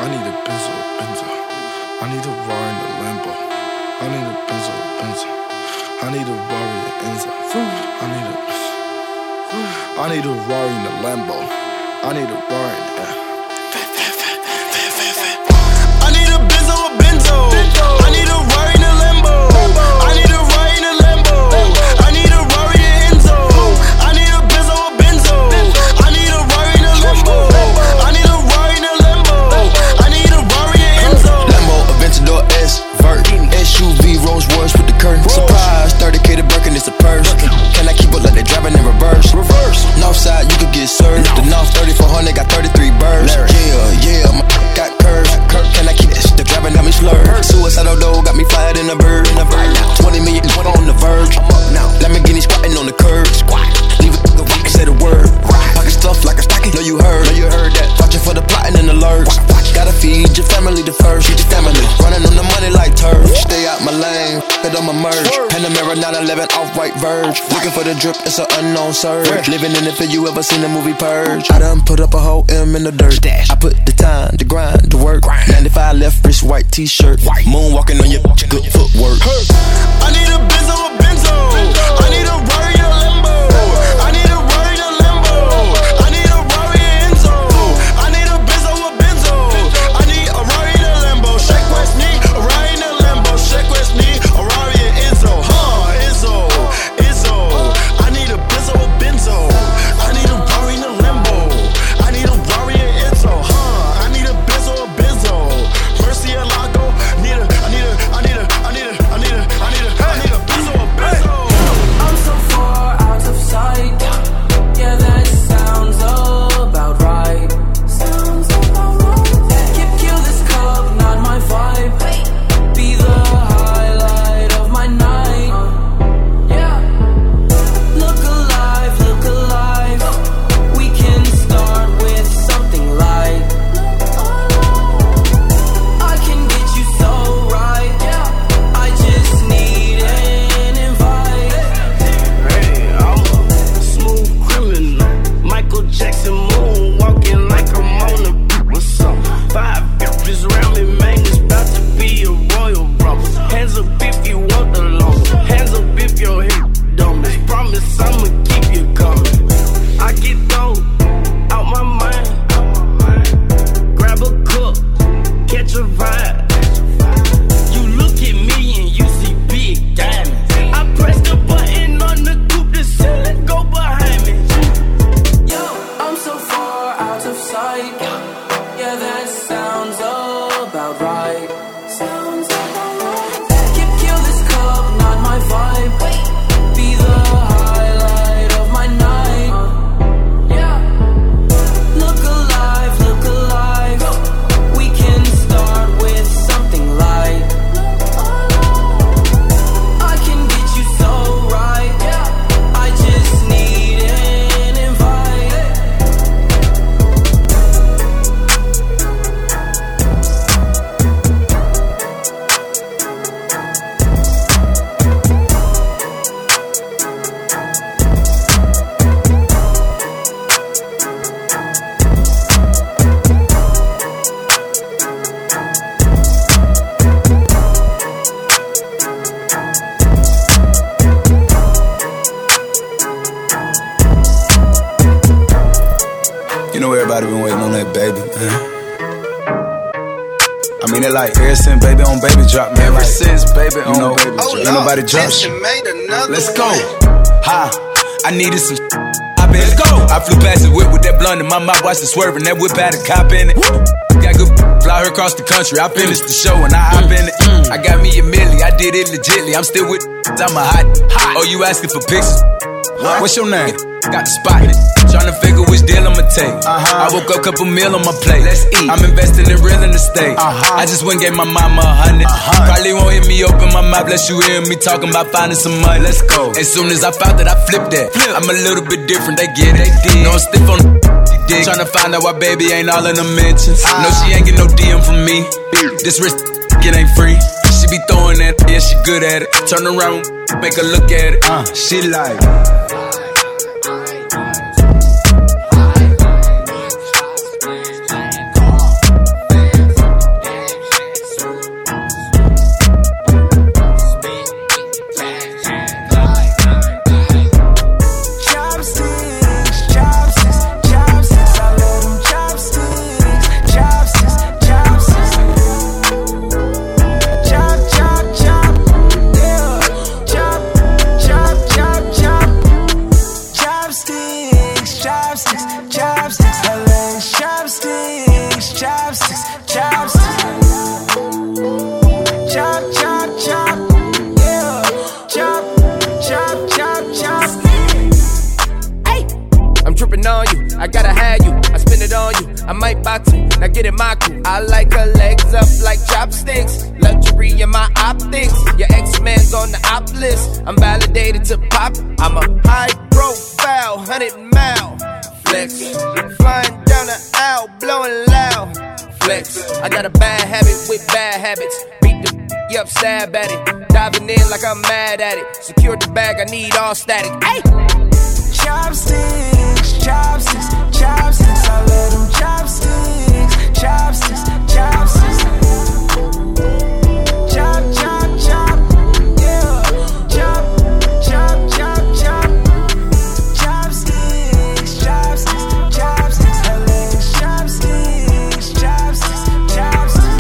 I need a Benzo. I need a Rari in the Lambo. I need a Benzo. I need a Rari in Enzo. I need a Rari in the Lambo. I need a Rari in the I need a Benzo, a Benzo. I need a Rari in the Lambo. I need a Rari in the Lambo. I need a Rari in Enzo. I need a Benzo, a Benzo. I need a Rari in the Lambo. I need a Rari in the Lambo. I need a Rari in Enzo. Lambo, Aventador S, Vert, SUV, Rolls Royce with the curtain. Surprise, 30K to Birkin, it's a purse. Can I keep up like they driving in reverse? Northside, you could get served. The North 3400 got 33 birds. Yeah, my got curves. Can I keep that shit? The driving got me slurred. Suicidal though, got me fired in a bird. 20 million on the verge. I'm up now. Lamborghini squatting on the curb. Leave it the rock and say the word. Pocket stuff like a stocking. Know you heard that. Watching for the plotting and alerts. Gotta feed your family the first. Feed your family. Running on the money like turf. Stay out my lane. Fit on my merge. Panamera 911 off-white verge. Looking for the drip, it's an unknown surge. Living in it for you ever seen the movie Purge. I done put up a whole M in the dirt. I put the time, the grind, the work. 95 left wrist, white t-shirt. Moonwalking on your good footwork. I need a Benzo, a Benzo. I need a Rari in a Lambo. I need a Rari in a Lambo. I need a Rari in Enzo. I need a Benzo, a Benzo. I need a Rari in a Lambo. Shake West knee, a Rari in a Lambo. Shake West knee, a Rari in Enzo. Izzo. I need a Benzo, a Benzo. I need a Rari in a Lambo. I need a Rari in Enzo. I need a Benzo, a Benzo. Mercy and Lago. I need a Benzo, a Benzo. I'm so far out of sight. Yeah, that sounds about right. Kill this club, not my vibe. Be the highlight of my night. Yeah. Look alive. We can start with something light. I can get you so right. I just need an invite. Hey, I'm a smooth criminal. Michael Jackson moonwalking like I'm on the what's up? 5 bitches around me, man, it's about to be a royal rumble. Hands up if you want the lumber. Hands up if your hip dumb. Promise I'ma keep you coming. I get dope out my mind. Grab a cup, catch a vibe. You look at me and you see big diamonds. I press the button on the coupe, the ceiling go behind me. Yo, I'm so far out of sight. Yeah, that sounds about right. Kill this club, not my vibe. Be the highlight of my night. Yeah. Look alive. We can start with something light. I can get you so right. I just need an invite. You know everybody been waiting on that baby, man. I mean, it like ever since baby on baby drop, man. Ever like, since baby you know, on baby drop. ain't nobody drop shit. Let's go. Ha, I needed some Let's go. I flew past the whip with that blunt in my mouth, watched it swerving. That whip had a cop in it. Got good fly her across the country. I finished the show and I hop in it. I got me a milli, I did it legitly. I'm still with I'm a hot. Oh, you asking for pictures? What's your name? Got the spot. Tryna figure which deal I'ma take. I woke up, couple meal on my plate. Let's eat. I'm investing in real estate. I just went and gave my mama 100. Probably won't hear me open my mouth, bless you hear me talking about finding some money. Let's go. As soon as I found that, I flipped that. I'm a little bit different, they get it. No, I'm stiff on the tryna find out why baby ain't all in the mentions. No, she ain't get no DM from me. This wrist, it ain't free. She be throwing that, yeah, she good at it. Turn around, make her look at it. She like. chopsticks, chopsticks. Chop, chop, chop, yeah. Chop, chop, chop, chop. Hey, I'm tripping on you. I gotta have you. I spend it on you. I might buy two. Now get in my crew. I like her legs up like chopsticks. Luxury in my optics. Your ex-man's on the op list. I'm validated to pop. I'm a high profile, 100-mile flex. Flying down the aisle, blowing loud. Flex. I got a bad habit with bad habits. Beat the up, stab at it. Diving in like I'm mad at it. Secure the bag, I need all static. Hey! Chopsticks, chopsticks, chopsticks. I love them chopsticks, chopsticks, chopsticks. Chop, chop, chop, yeah. Chop, chop, chop, chop. Chopsticks, chopsticks, chopsticks. I love them chopsticks, chopsticks, chopsticks.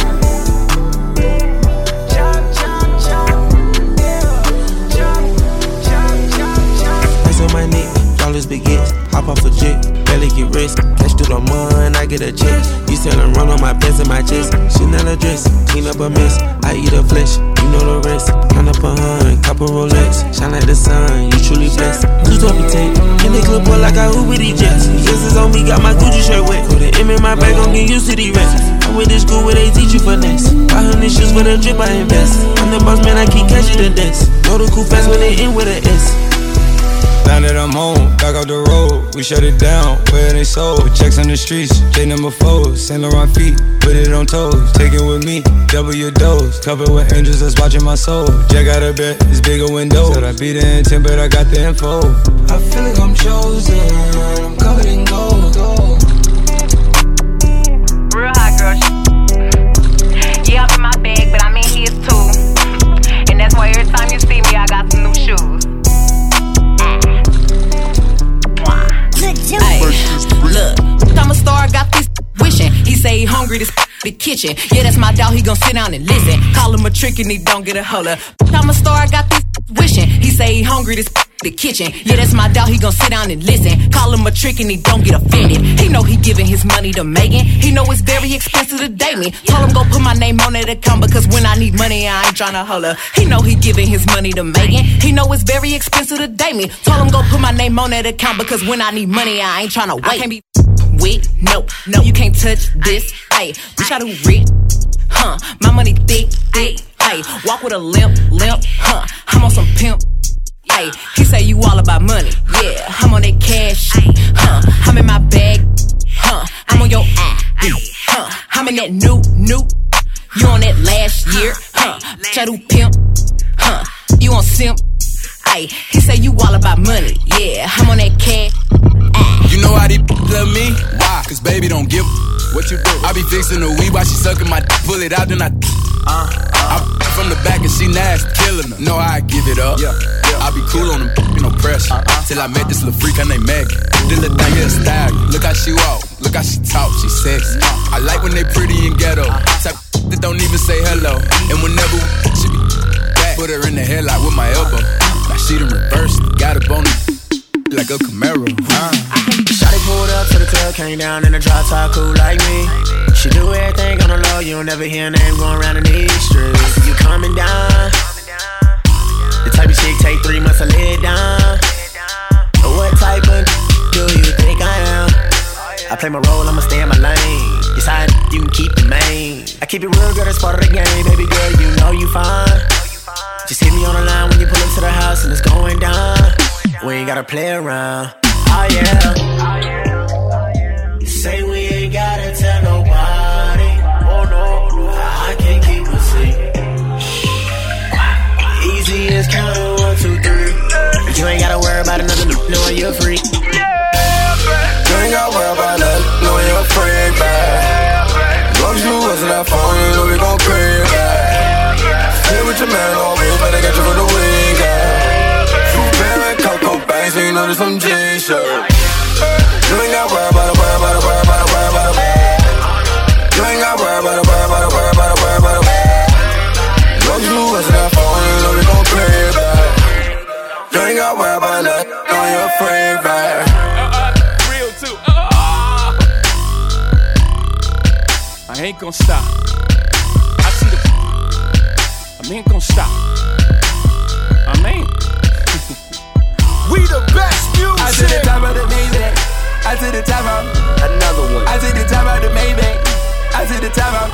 Chop, chop, chop, yeah. Chop, chop, chop, chop. Ice on my neck, dollars begins. Hop off a jet, barely get rest. Cash through the mud, I get a check. You sellin' run on my pants and my chest. Chanel dress, clean up a mess. I eat her flesh, you know the rest. Count up a hun, copper Rolex. Shine like the sun, you truly blessed. 228, in the club boy like I Uber these jets. Yes, it's on me, got my Gucci shirt wet. Put the M in my bag, gon' get used to these rats. I went to school where they teach you finesse. 500 shoes for the drip, I invest. I'm the boss man, I keep catching the desk. Know the cool fast when they in with a S. Now that I'm home, back off the road, we shut it down, where they sold. Checks on the streets, J number 4, Saint Laurent feet, put it on toes. Take it with me, double your dose. Covered with angels that's watching my soul. Jack out of bed, it's bigger window. Said I be the intent, but I got the info. I feel like I'm chosen, I'm covered in gold. Real hot girl yeah, up in my bag, but I'm in his too. And that's why every time you see me, I got some new shoes. Ay, look, I'm a star, got this wishing. He say he hungry, this the kitchen. Yeah, that's my dog, he gon' sit down and listen. Call him a trick and he don't get a holler. I'm a star, got this wishing. He say he hungry, this the kitchen. Yeah, that's my dog, he gon' sit down and listen. Call him a trick and he don't get offended. He know he giving his money to Megan. He know it's very expensive to date me. Told him go put my name on that account because when I need money, I ain't tryna holler. He know he giving his money to Megan. He know it's very expensive to date me. Told him go put my name on that account because when I need money, I ain't tryna wait. I can't be with, no, you can't touch this. Ayy, bitch, I do rich, my money thick, ayy, walk with a limp, I'm on some pimp. Ay, he say you all about money, yeah. I'm on that cash, I'm in my bag, I'm on your I'm in that new. You on that last year, bitch, I do pimp, you on simp. Ay, he say you all about money, yeah. I'm on that cash. You know how they love me? Why? Cause baby don't give what you do. I be fixing the weed while she sucking my dick. Pull it out, then I from the back and she nasty, killing her. Know how I give it up. I be cool on them, no pressure. Till I met this little freak, her name Megan. This little thing here style. Look how she walk, look how she talk, she sexy. I like when they pretty and ghetto. Type that don't even say hello. And whenever she be back, put her in the headlock with my elbow. Now she done reversed, got up on it like a Camaro. Shawty pulled up to the club, came down in a drop top, cool like me. She do everything on the low, you don't never hear a name going around in these streets. I see you coming down. The type of shit take 3 months to lay it down. What type of do you think I am? I play my role, I'ma stay in my lane. Decide you can keep the main. I keep it real, girl, that's part of the game. Baby girl, you know you fine. Just hit me on the line when you pull up to the house and it's going down. We ain't gotta play around. Oh yeah. You say we ain't gotta tell nobody. Oh no, I can't keep a secret. Easy as counting 1, 2, 3. You ain't gotta worry about another knowing you're free. You ain't gotta worry about nothing, knowing you're free, babe. As long as you wasn't that phone, you know we gon' creep, babe. Stay with your man always, better get you for the weekend. So you know there's some G-shirts. You ain't got worry about it, worry about it, worry about it, worry about it. You ain't got worry about it, worry about it, worry about it, worry about it. As long as you wasn't that phone, you know we gon' play back. You ain't got worry about nothing, know you're free back. Real too. I ain't gon' stop. I see the I ain't gon' stop. I mean we the best music. I to the top of the Maybach. I to the top of another one. I to the top of the Maybach. I to the top of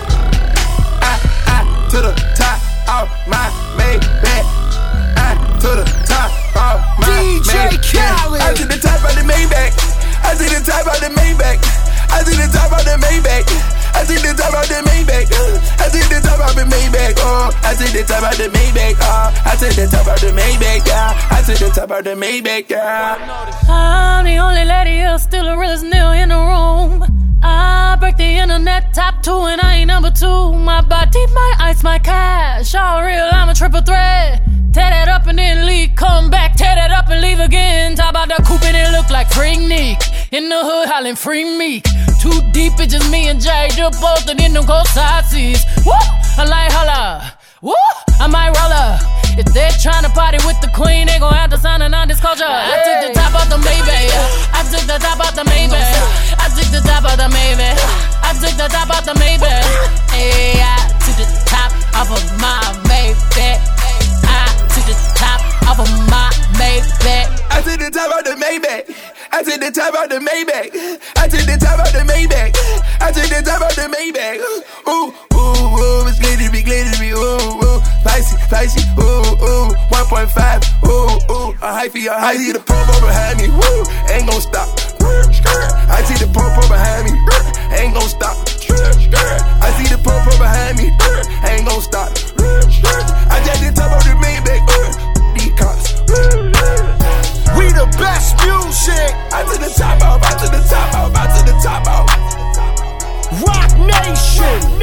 I to the top of my Maybach. I to the top of my DJ Khaled. I to the top of the Maybach. I to the top of the Maybach. I to the top of the Maybach. I to the top of the Maybach. I to the top of the Maybach. Oh, I to the top of the Maybach. Oh, I to the top of the Maybach. I to the top of the Maybach. I'm the only lady here, still the realest nigga in the room. I break the internet top 2 and I ain't number 2. My body, my ice, my cash, all real, I'm a triple threat. Tear that up and then leave, come back, tear that up and leave again. Top out the coupe and it look like Freak Nick. In the hood hollering free me. Too deep, it's just me and Jay, just posted in them cold side seats. Woo! I like holla. Woo! I might roll up. If they're trying to party with the queen, they gon' have to sign a non-disclosure. I took the top off the Maybach. I took the top off the Maybach. I took the top off the Maybach. I took the top off the Maybach. Hey, I took the top off of my Maybach. I took the top off of my Maybach. I took the top off the Maybach. I took the top off the Maybach. I took the top off the Maybach. I took the top off the Maybach. Ooh, ooh, ooh, it's glittery, ooh, ooh, spicy, ooh, ooh, 1.5, ooh, ooh, a hyphy, I see the pump behind me, woo, ain't gon' stop. I see the pump behind me, ain't gon' stop. I see the pump behind me, ain't gon' stop. I just the top of the Maybach, these cops. We the best music. I to the top out, I to the top out, I to the top out. Rock Nation.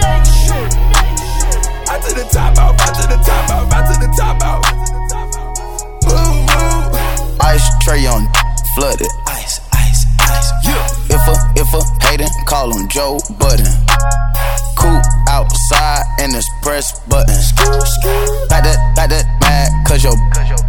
I to the top out, I to the top out, I to the top out. Ooh, ooh. Ice tray on flooded. Ice. Yeah. If a hatin', call him Joe Budden. Cool outside and it's press button. Back that mad, cause yo.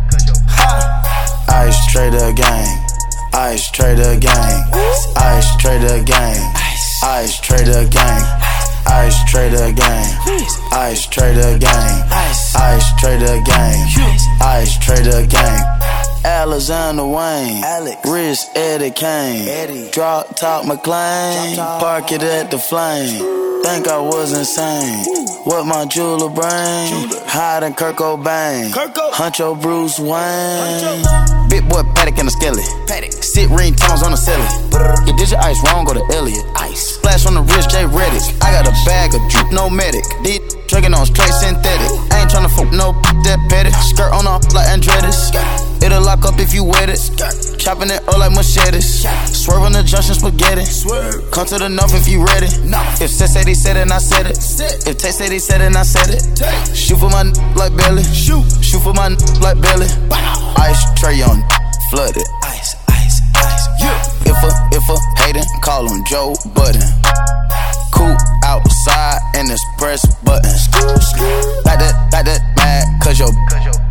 Ice trader gang. Ice trader gang. Ice trader gang. Ice trader gang. Ice trader gang. Ice trader gang. Ice trader gang. Ice trader gang. Alexander Wayne, Rich Eddie Kane, Drop Top McClain, park it at the Flame. Think I was insane. What my jeweler brain? Hiding Kurt Cobain, Huncho Bruce Wayne. Big boy Paddock in the skelly. Sit ringtones on the celly. You did your ice wrong, go to Elliot. Ice. Splash on the wrist, J Reddick. I got a bag of juke, no medic. Deep drinking on straight synthetic. I ain't tryna fuck no that petty. Skirt on off like Andretti's. It'll lock up if you wet it. Chopping it up like machetes. Swerve on the junction spaghetti. Come to the north if you ready. If Seth said he said it, and I said it. If Tay said he said it, and I said it. Shoot for my like belly. Shoot for my like belly. Ice tray on flooded. Ice. If a hatin', call him Joe Budden. Cool outside and it's press button. Back that mad, cause yo.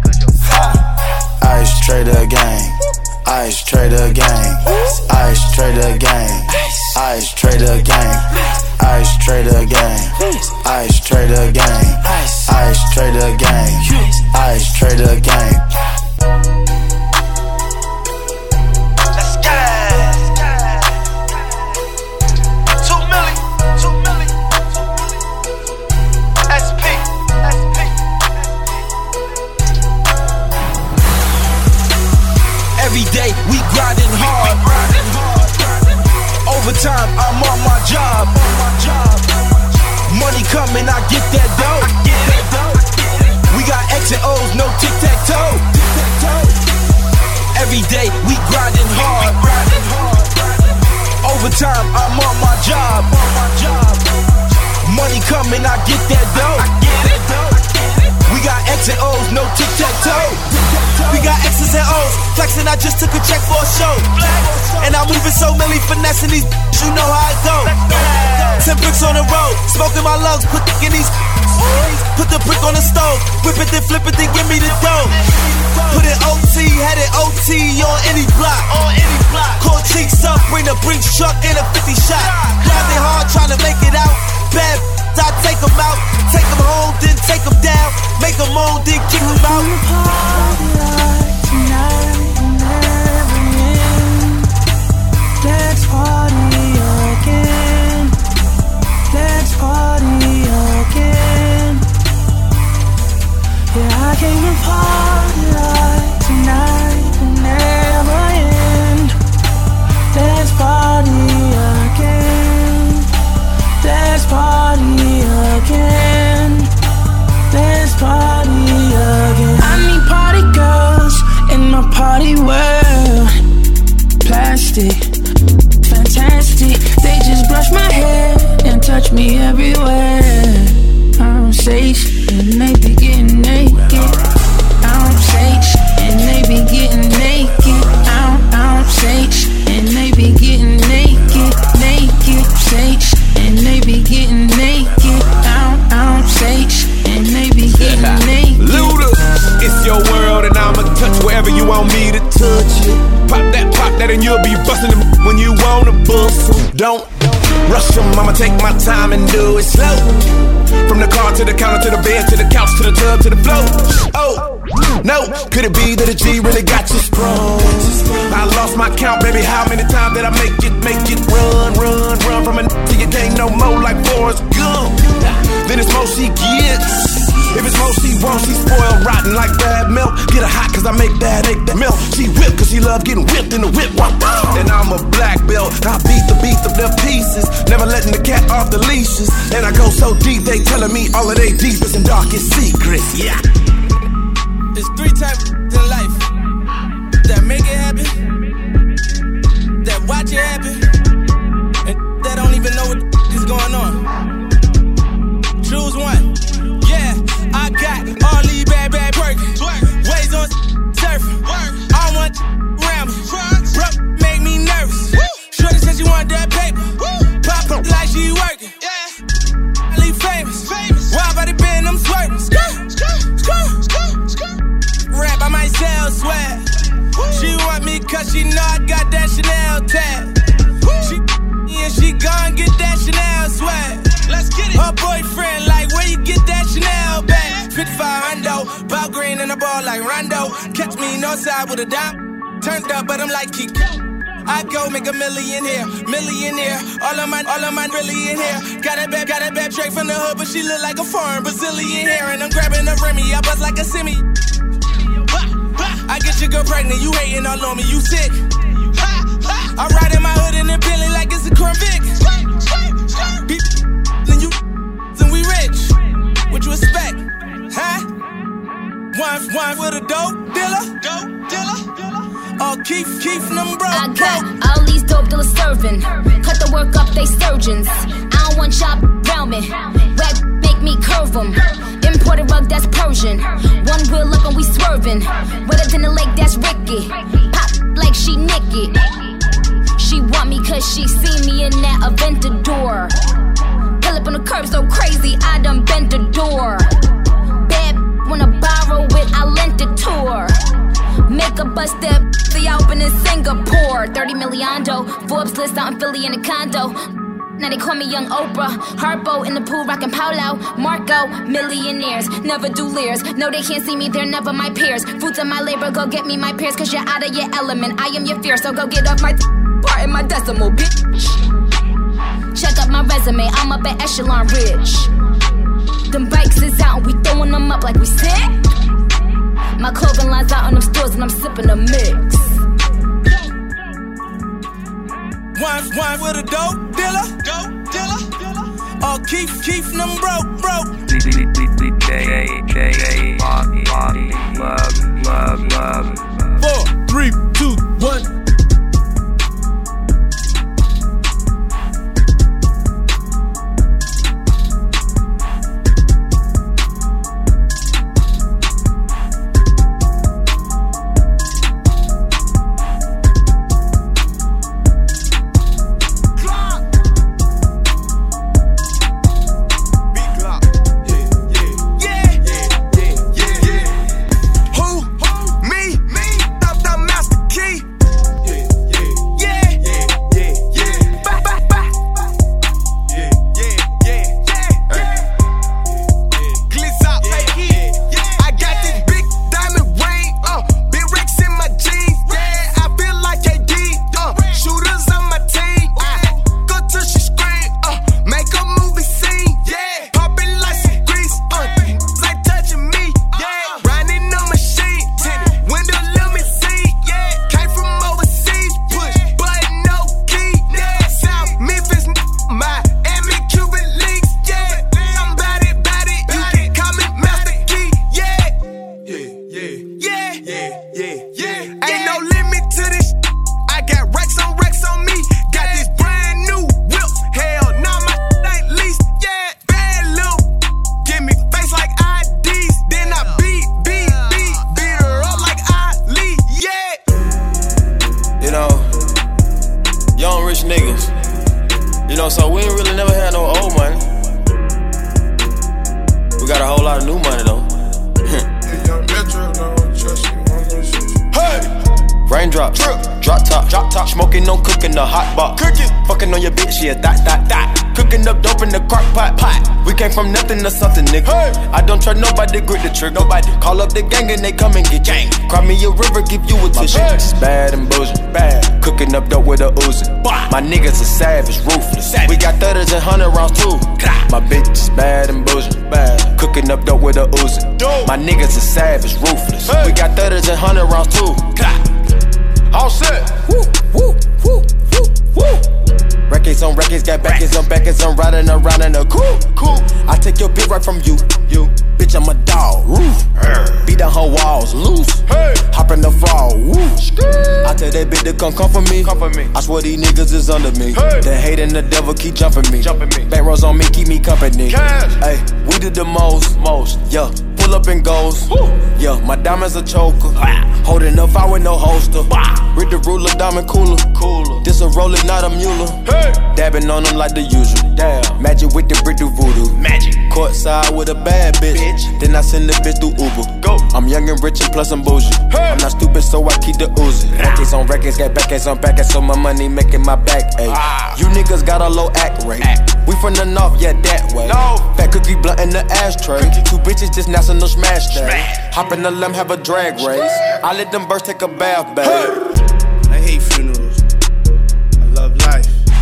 Ice trader gang. Ice trader gang. Ice trader gang. Ice trader gang. Ice trader gang. Ice trader gang. Ice trader gang. Ice trader gang. Let's get it. 2 million. SP. Every day we grinding hard. Overtime, I'm on my job. Money coming, I get that dough. We got X and O's, no tic-tac-toe. Every day we grinding hard. Overtime, I'm on my job. Money coming, I get that dough. We got X and O's, no tic-tac-toe. We got X's and O's, flexing, I just took a check for a show. And I'm moving so milly, finessing these, you know how it go. 10 bricks on the road, smoking my lungs, put the in these. Put the brick on the stove, whip it, then flip it, then give me the dough. Put it OT, had it OT on any block. Call cheeks up, bring the Brinks truck in a 50 shot. Grinding hard, trying to make it out. Bad, I take them out, take them home, then take them down, make them moan, then kick them out. Let's party again. Let's party again. Yeah, I came to party like tonight will never end. Let's party again. Let's party again. Let's party again. I need party girls in my party world. Plastic, fantastic. They just brush my hair and touch me everywhere. I'm safe and they be getting naked. I'm safe and they be getting naked. I'm safe and they be getting naked, naked. Safe and they be getting naked. I'm safe and they be getting naked. Luda, it's your world and I'ma touch wherever you want me to touch it. Pop that and you'll be bustin' them when you wanna bust. Don't rush them, I'ma take my time and do it slow. From the car to the counter to the bed to the couch to the tub to the floor. Oh, no, could it be that a G really got you sprung? I lost my count, baby, how many times did I make it run from a till you can't no more like Forrest Gump. Then it's more she gets. If it's more she wants, she spoiled rotten like bad milk. Get her hot cause I make that milk. She whip cause she love getting whipped in the whip. And I'm a black belt, I beat the pieces. Never letting the cat off the leashes. And I go so deep, they telling me all of their deepest and darkest secrets. Yeah. There's 3 types in life that make it happen, that watch it happen, and that don't even know what is going on. Choose one. Yeah, I got all these bad working. Ways on surfing. I want around me. Broke make me nervous. Shorty said she want that paper. Pop up like she working. I leave famous. Why by the bend, I'm swerving. Rap, I might sell swag. She want me cause she know I got that Chanel tag. She gon' get that Chanel swag. Let's get it. Her boyfriend like, where you get that Chanel bag? 55 Rondo, Bob Green and a ball like Rondo. Catch me northside with a dime. Turned up, but I'm like Kiko. I go make a million here, millionaire. All of mine really in here. Got that bad straight from the hood, but she look like a foreign Brazilian hair. And I'm grabbing a Remy, I buzz like a semi. I get your girl pregnant, you hating all on me, you sick. I ride in my hood in the Bentley like it's a Crown Vic. Then you, then we rich. What you expect, huh? One with a dope dealer. Oh, keep them broke. I got all these dope dealers serving. Cut the work up, they surgeons. I don't want chop around me. Rap make me curve them. Imported rug, that's Persian. One wheel up and we swerving. Wetter than the lake, that's Ricky. Pop like she Nicki. She want me cause she see me in that Aventador. Pull up on the curb so crazy, I done bent the door. Bad wanna borrow it, I lent the tour. Make a bus step, the open in Singapore. 30 milliondo, Forbes list out in Philly in a condo. Now they call me Young Oprah. Harpo in the pool rockin' Paulo. Marco, millionaires, never do leers. No, they can't see me, they're never my peers. Fruits of my labor, go get me my peers. Cause you're out of your element, I am your fear. So go get off my part in my decimal, bitch. Check out my resume, I'm up at Echelon Ridge. Them bikes is out and we throwing them up like we sick. My clothing line's out on them stores and I'm sipping a mix. One with a dope dealer. Oh, keep them broke. 4, 3, 2, 1. We got a whole lot of new money though. Hey! Raindrop, drop top, smoking, no cooking, the hot box. Cooking, fucking on your bitch, yeah, that. Cooking up dope in the crock pot. We came from nothing to something, nigga. Hey. I don't try nobody, grip the trick. Nobody call up the gang and they come and get gang. Cry me a river, give you a tissue. My bitch is bad and bullshit, bad. Cooking up dope with a Uzi. My niggas are savage, ruthless. We got 30s and 100 rounds too. My bitch is bad and bullshit, bad. Cooking up dope with a Uzi. My niggas are savage, ruthless. We got 30s and 100 rounds too. All set. Woo, woo, woo, woo, woo. Records on records, got backers on backers. I'm riding around in a cool. I take your bitch right from you. Bitch, I'm a dog. Beat down her walls, loose. Hop in the fall. I tell that bitch to come for me. I swear these niggas is under me. The hate and the devil keep jumping me. Back rows on me, keep me company. Hey, we did the most. Yeah. Pull up and goes. Yeah, my diamonds a choker. Holding up, I with no holster. Read the ruler, diamond cooler. This a roller, not a mule. Dabbing on them like the usual. Damn. Magic with the brick do voodoo. Magic. Courtside with a bad bitch. Then I send the bitch through Uber. Go. I'm young and rich and plus I'm bougie. I'm not stupid, so I keep the Uzi. Records on records, got backers on backers, so my money making my back ache. You niggas got a low act rate. We from the north, yeah, that way. Fat cookie blunt in the ashtray. Two bitches just national smash that. Hop in the limb, have a drag race. I let them birds take a bath, babe. I hate funerals. I love life.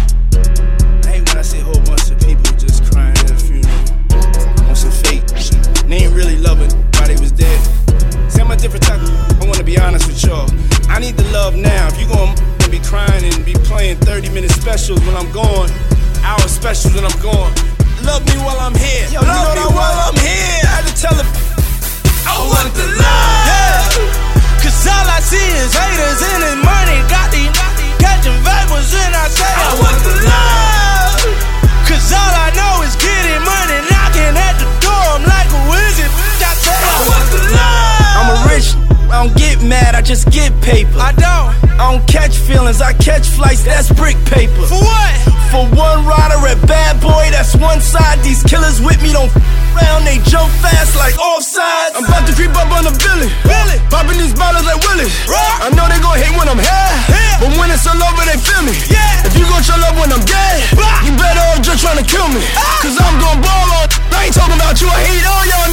I hate when I see a whole bunch of people just crying at a funeral on some fake shit. They ain't really loving while they was dead. See, I'm a different type. I wanna be honest with y'all. I need the love now. If you gonna be crying and be playing 30-minute specials when I'm gone, hour specials when I'm gone, love me while I'm here. Yo, love me while I'm here. I had to tell her I want the love. Yeah. Cause all I see is haters and his money. Got these catching vapors and I say I want the love. Cause all I know is getting money, knocking at the door. I'm like, who is it? I say I want the love. I'm a rich, I don't get mad, I just get paper. I don't catch feelings, I catch flights, that's brick paper. For what? For one rider at Bad Boy, that's one side. These killers with me don't round, they jump fast like offsides. I'm about to creep up on the Billy. Popping these bottles like Willis. I know they gon' hate when I'm here, but when it's all over, they feel me. If you gon' show love when I'm dead, you better off just trying to kill me. Cause I'm gon' ball on. I ain't talking about you, I hate all y'all.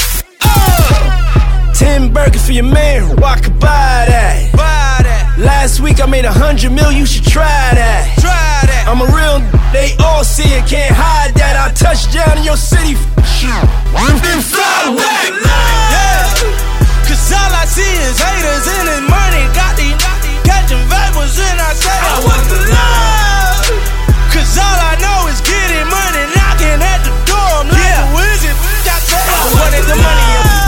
10 burgers for your man, I could buy that. Last week I made 100 mil, you should try that. I'm a real, they all see it, can't hide that. I touch down in your city, then fly away. Yeah, cause all I see is haters and his money. Got these catching vapors and I say I want the love. Cause all I know is getting money, knocking at the door. I'm like, who is it? I wanted the money.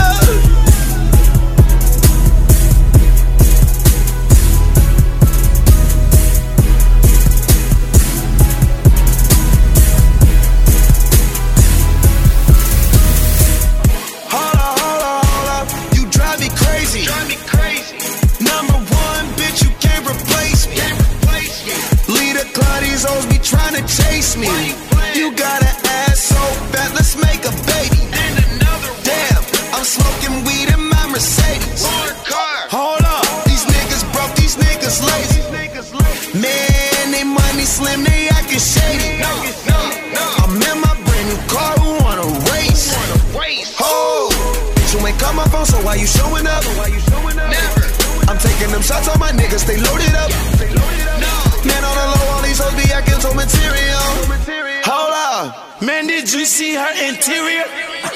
Hoes be trying to chase me. You got an ass so fat, let's make a baby. Damn, I'm smoking weed in my Mercedes. Hold up, these niggas broke, these niggas lazy. Man, they money slim, they acting shady. I'm in my brand new car, who wanna race? Oh, bitch, you ain't call my phone, so why you showing up? Never. I'm taking them shots on my niggas, they loaded up. Man on the low, all these hoes be acting so material. Hold up, man, did you see her interior?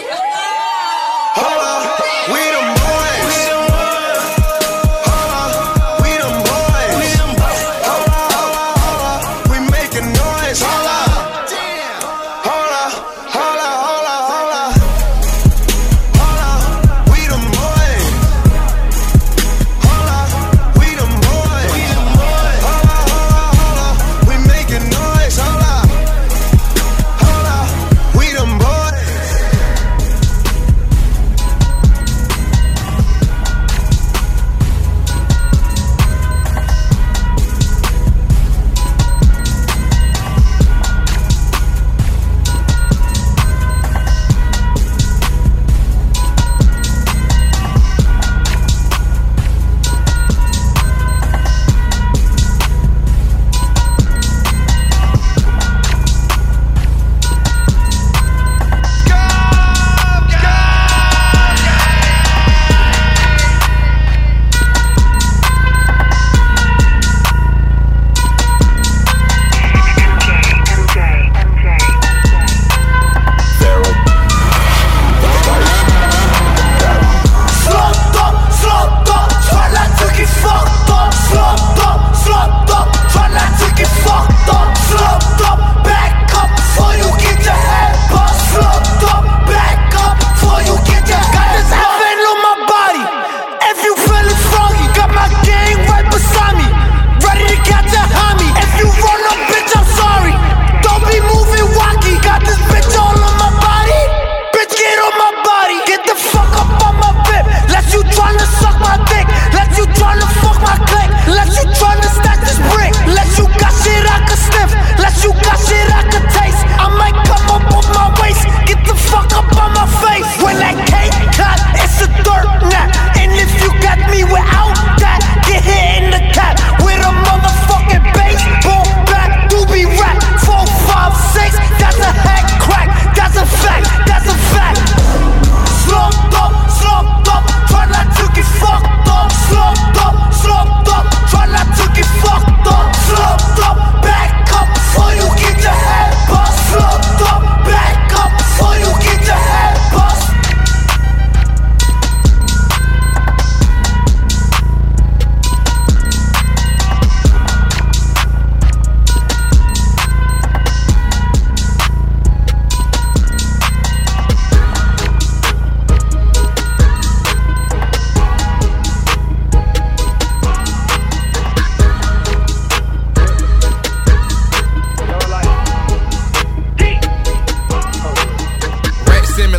Hold up, we them boys. Hold up, we them boys. Hold up, we making noise. Hold up, hold up, hold up, hold up, hold up. Hold up, we them boys. Hold up, we them boys. We making noise. Hold up, we them boys.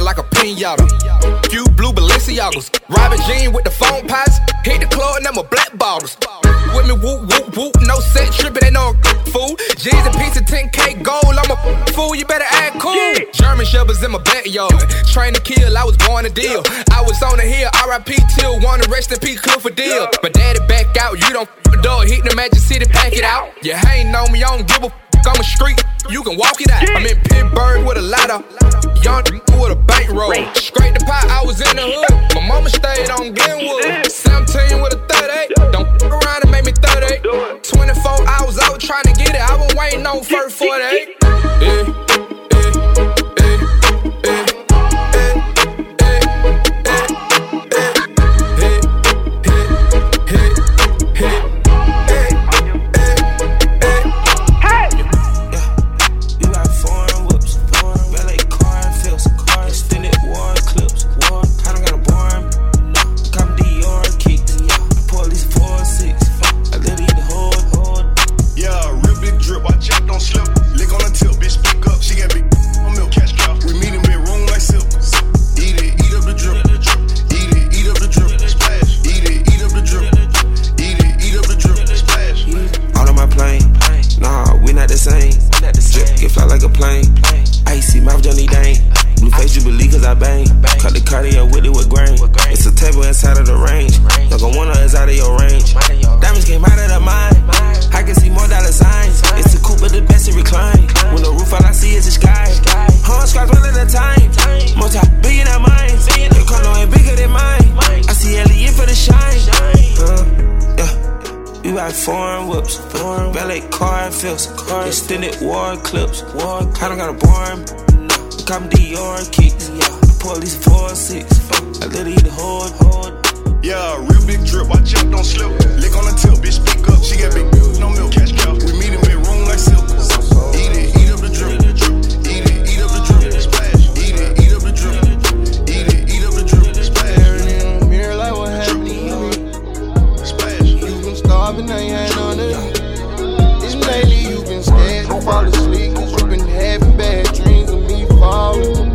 like a pinata. Few blue Balenciagas. Robin Jean with the phone pots. Hit the club and them a black bottles. With me, whoop, whoop, whoop. No set trippin', they know I'm fool. G's a piece of 10K gold. I'm a fool, you better act cool. German Shepherds in my backyard. Train to kill, I was born to deal. I was on the hill, RIP till one, rest in peace, Clifford Deal. But daddy back out, you don't the door. Hit the Magic City, pack it out. You ain't know me, I don't give a I'm a street, you can walk it out. I'm in Pittsburgh with a lot of young with a bankroll. Scrape the pot, I was in the hood. My mama stayed on Glenwood. 17 with a 38. Don't f around and make me 38. 24 hours, I was trying to get it. I was waiting on first 48. Extended war clips. I don't got a boring. Cop me Dior kicks. Police 4-6. I literally the hood. Yeah, real big drip. Watch out, don't slip. Lick on the tip, bitch, speak up. She got big bills, no milk, cash cow. We meet in bedroom like silk. Eat it, eat up the drip. Eat it, eat up the drip. Splash. Eat it, eat up the drip. Eat it, eat up the drip. Splash. Staring in the mirror like what happened to me. Splash. You been starving, now you ain't on it. Lately you been scared to fall asleep, cause you been having bad dreams of me falling.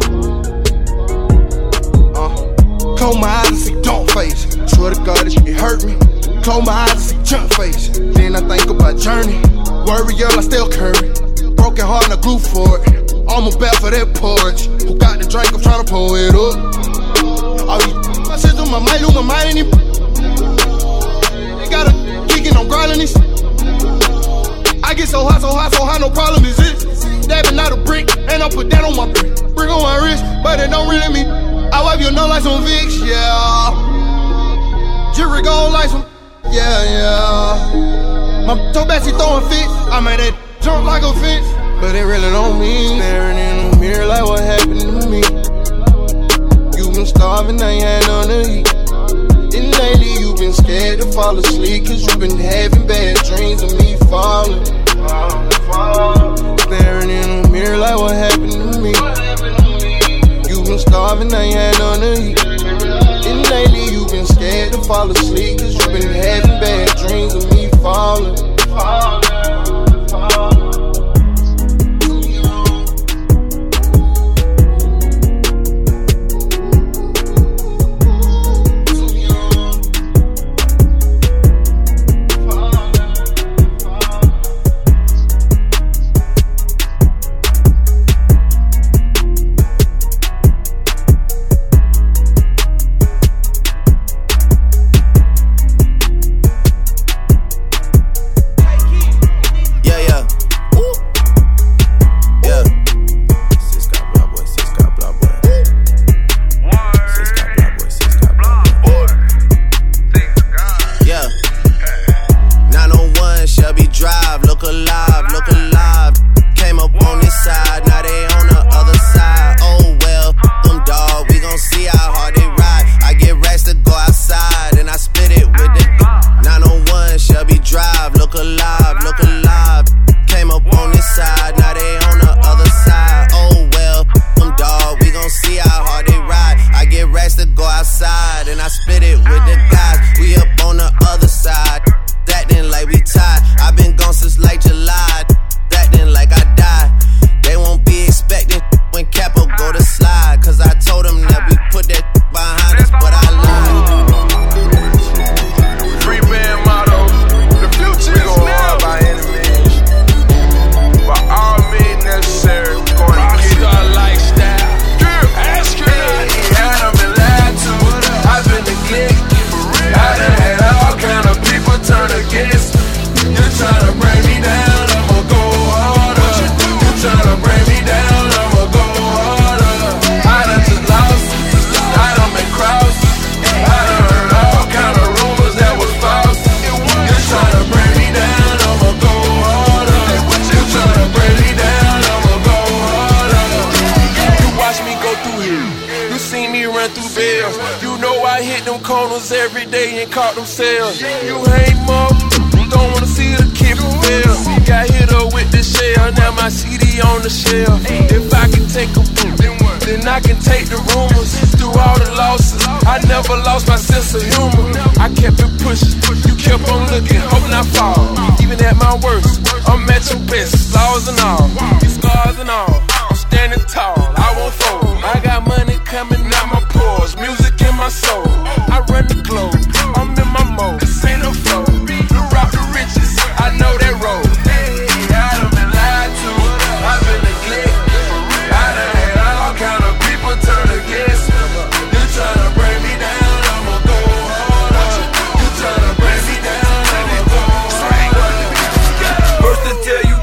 Close my eyes and see dark face. Swear to God, this shit hurt me. Close my eyes and see junk face. Then I think about journey. Warrior, I still curry. Broken heart and I glue for it. I'm a bad for that porridge. Who got the drink? I'm tryna pull it up. All these I said to my mind, lose my mind in it. They got a geeking on grinding this. I get so hot, no problem is it. Dabbing out a brick, and I put that on my brick. Brick on my wrist, but it don't really mean. I wipe your nose like some Vicks, yeah. Jewelry gold like some, yeah. My toe back, she throwing fits. I made that jump like a fence, but it really don't mean. Staring in the mirror like what happened to me. You been starving, now you ain't on the heat. And lately you been scared to fall asleep, cause you been having bad dreams of me falling. Staring in the mirror like what happened to me. You been starving, now you ain't on the heat. And lately you been scared to fall asleep, cause you been having bad dreams of me falling. You see me run through bells. You know I hit them corners every day and caught them sales. You hate more, don't wanna see the kid fail. Got hit up with the shell, now my CD on the shelf. If I can take a boot, then I can take the rumors. Through all the losses, I never lost my sense of humor. I kept it pushing, you kept on looking, hoping I fall. Even at my worst, I'm at your best, flaws and all, these scars and all. I'm standing tall, I won't fold. I got money coming out my pores, music in my soul. I run the globe, I'm in my mode. This ain't no flow, the rock the riches, I know that road. I done been lied to, I've been neglected. I done had all kind of people turn against me. You tryna bring me down, I'ma go harder. You tryna bring me down, I'ma go harder. First to tell you,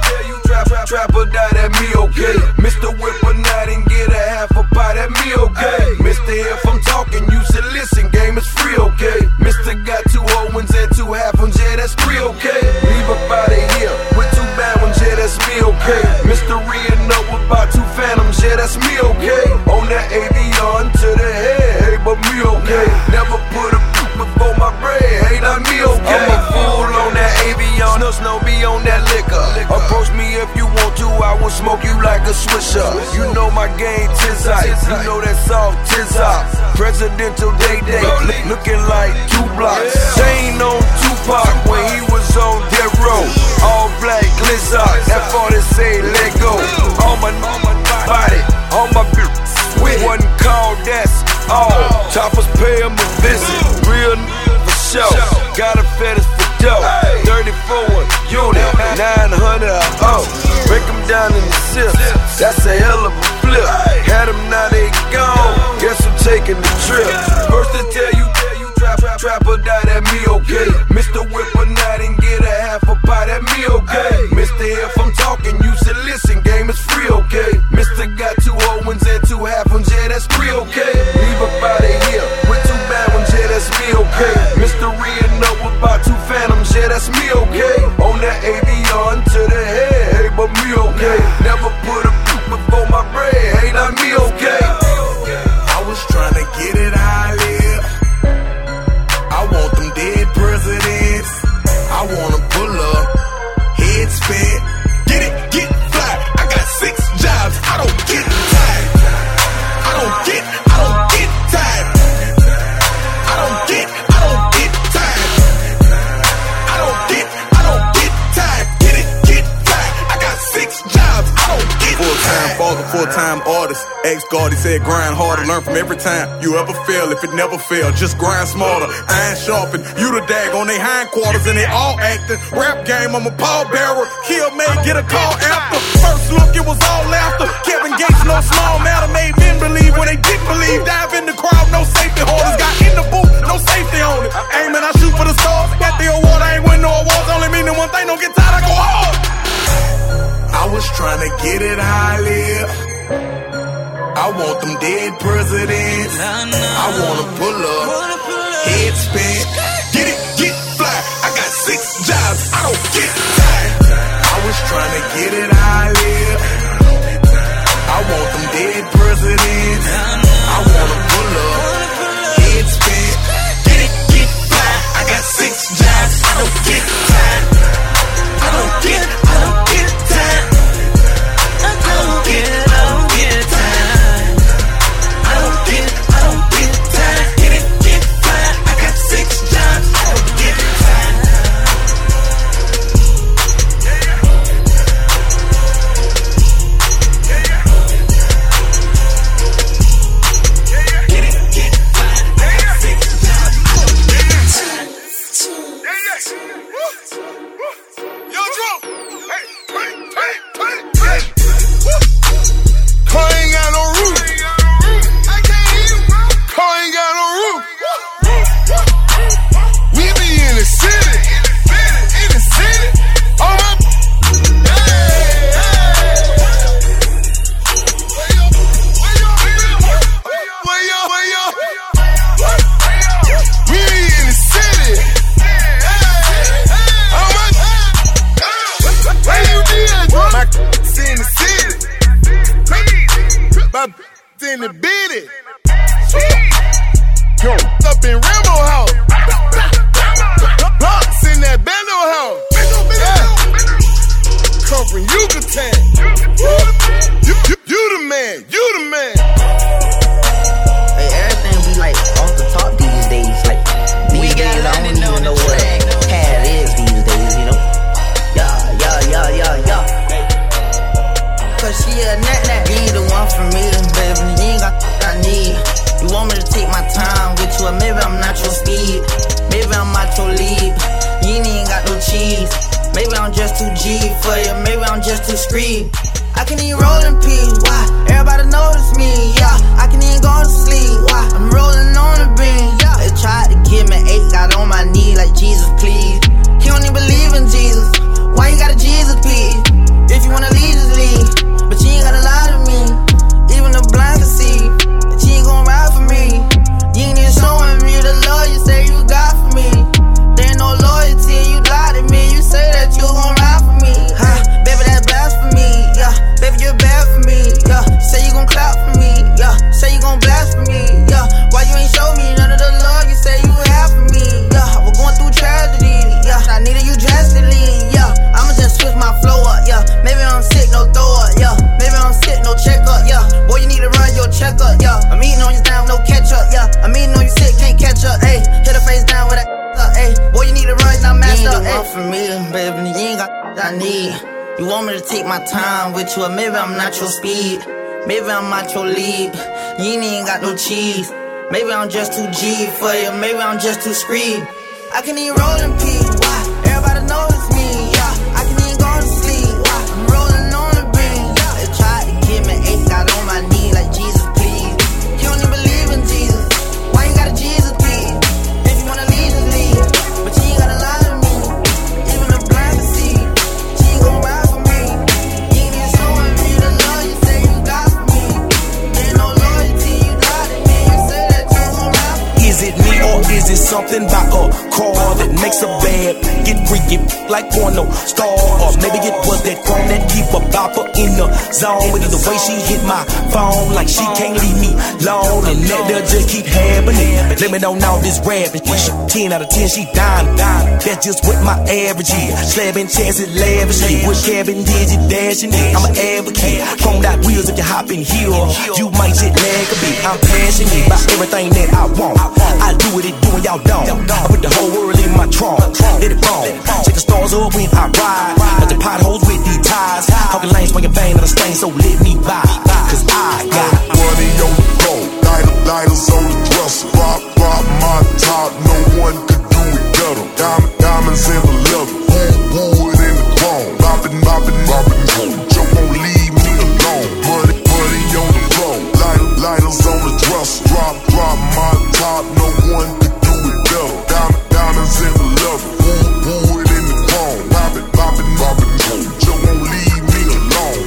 trap or die, that me okay. Mr. Whipper not and get a half a pie, that me okay. Mr. If I'm talking, you should listen, game is free, okay. Mr. got 2 whole ones and 2 half ones, yeah, that's free, okay. Leave up out of here with 2 bad ones, yeah, that's me, okay. Mr. Reading up with about 2 phantoms, yeah, that's me, okay. On that Avion to the head, hey, but me, okay. Never put a before my bread, hey, not me, okay. I'm a fool on that Avion, no be on that liquor. Approach me if you want to, I will smoke you like a swisher. You know my game, Tizite, you know that soft Tizite. Presidential day, looking like 2 blocks. Chain on Tupac when he was on death row. All black glizzer, that 40 say let go. On my body, on my bitch, wasn't called, that's all. Choppers pay him a visit, real for show. Got a fetish for dough, 34 unit, 900 break them down in the sips, that's a hell of a flip. Had them, now they gone, guess I'm taking the trip. First to tell you, trap or die, that me okay. Mr. Whipper not and get a half a pie, that me okay. Mr. If I'm talking, you should listen, game is free, okay. Mr. got 2 whole ones and 2 half ones, yeah, that's free, okay. Leave up out of here with 2 bad ones, yeah, that's me, okay. Mr. Reading up with about 2 phantoms, yeah, that's me, okay. On that Avion to the head, hey, but me, okay. Never put a before my bread, hey, not me, okay. I was trying to get it high, live. I want them dead presidents. I wanna pull up, head spin, get fly. I got 6 jobs, I don't get tired. I don't get tired. I don't get tired. I don't get tired. Get fly. I got 6 jobs, I don't get full-time father, full-time artist. Ex-guard, he said grind harder, learn from every time you ever fail. If it never fail, just grind smarter. Iron sharpen, you the dag on they hindquarters and they all acting. Rap game, I'm a pallbearer. Kill made, get a call after. First look, it was all laughter. Kevin Gates, no small matter, made men believe when they didn't believe. Dive in the crowd, no safety holders. Got in the booth, no safety on it. Aiming, I shoot for the stars. Got the award, I ain't win no awards. Only meaning one thing, don't get tired, I go hard. I was trying to get it high, live. I want them dead presidents. I wanna pull up, head spin, get fly. I got 6 jobs, I don't get tired. I was trying to get it high, live. I want them dead presidents. I wanna pull up, head spin, get fly. I got 6 jobs, I don't get tired. I don't get tired. Go. Up in Rambo house. Blocks in that bando house. Yeah. Come from Yucatan. You the man. You the man. Hey, everything be like off the top these days. Like these days, I don't even know what cat is these days. You know. Yeah. Cause she a nat. You ain't the one for me, baby. You ain't got what I need. You want me to take my time with you, or maybe I'm not your speed. Maybe I'm not your lead. You ain't even got no cheese. Maybe I'm just too G for you. Maybe I'm just too screed. I can even roll in peace. Why? Everybody notice me. Yeah. I can even go to sleep. Why? I'm rolling on the beam. Yeah. They tried to give me 8, got on my knee like Jesus, please. He don't even believe in Jesus. Why you got a Jesus piece? If you wanna leave, just leave. But you ain't gotta lie to me. Even the blind can see that you ain't gon' ride for me. You ain't even showing me the love you say you got for me. There ain't no loyalty, you lied to me. You say that you gon' ride for me. Huh? Baby, that's blasphemy. Yeah, baby, you're bad for me. Yeah, say you gon' clap for me. Yeah, say you gon' blast for me. Yeah, why you ain't show me none of the love you say you have for me? Yeah, we're going through tragedy. Yeah, I needed you drastically. Yeah, I'ma just switch my flow up. Yeah, maybe I'm sick, no throw up. Yeah, maybe I'm sick, no checkup. Yeah, boy, you need to run your checkup. Yeah, I'm eating on you down, no catch up. Yeah, I'm eating on you sick, can't catch up. Ayy, hit her face down with that. Ayy, boy, you need to run, not messed up. You ain't the one for me, baby. You ain't got what I need. You want me to take my time with you, or maybe I'm not your speed. Maybe I'm not your lead. You ain't even got no cheese. Maybe I'm just too G for you. Maybe I'm just too screed. I can even roll in peace. Why? Everybody notice me. Yeah, I can even go to sleep. Why? I'm rolling on the beam. They tried to give me 8, got on my knee like Jesus, please. You don't even believe in Jesus. Why you got a Jesus piece? If you wanna leave, just leave. But you ain't gotta lie to me. Even the blind can see. She ain't gon' ride for me. You ain't even showing me the love you say you got for me. There ain't no loyalty, you lied to me. You say that you gon' ride for me. Is it me or is it something about a car that makes a bad get freaky like porno star? Or maybe it was that chrome that keep a bopper in the zone. With the way she hit my phone like she can't leave me alone, and that they'll just keep happening. Let me know now this rapping. 10 out of 10, she dying. That's just what my average is. Slabbing chances lavishly. With cabin digit dashing it. I'm an advocate. Chromed out wheels if you hop in here. You might jet lag a bit. I'm passionate about everything that I want. I do what it do and y'all don't. I put the whole world in my trunk. Let it fall. Check the stars up when I ride. Like the potholes with these ties. Talking lanes, swinging bang on the stain, so let me buy. Cause I got money on the go. Lighters on the dresser. Rock my top. No one could do it better. Diamonds in the leather. Wood in the chrome. Boppin'. You won't leave me alone. Money on the floor. Lighters on the dresser. Drop my top. No one could do it better. Diamonds in the leather. Wood in the chrome. Boppin'. You won't leave me alone.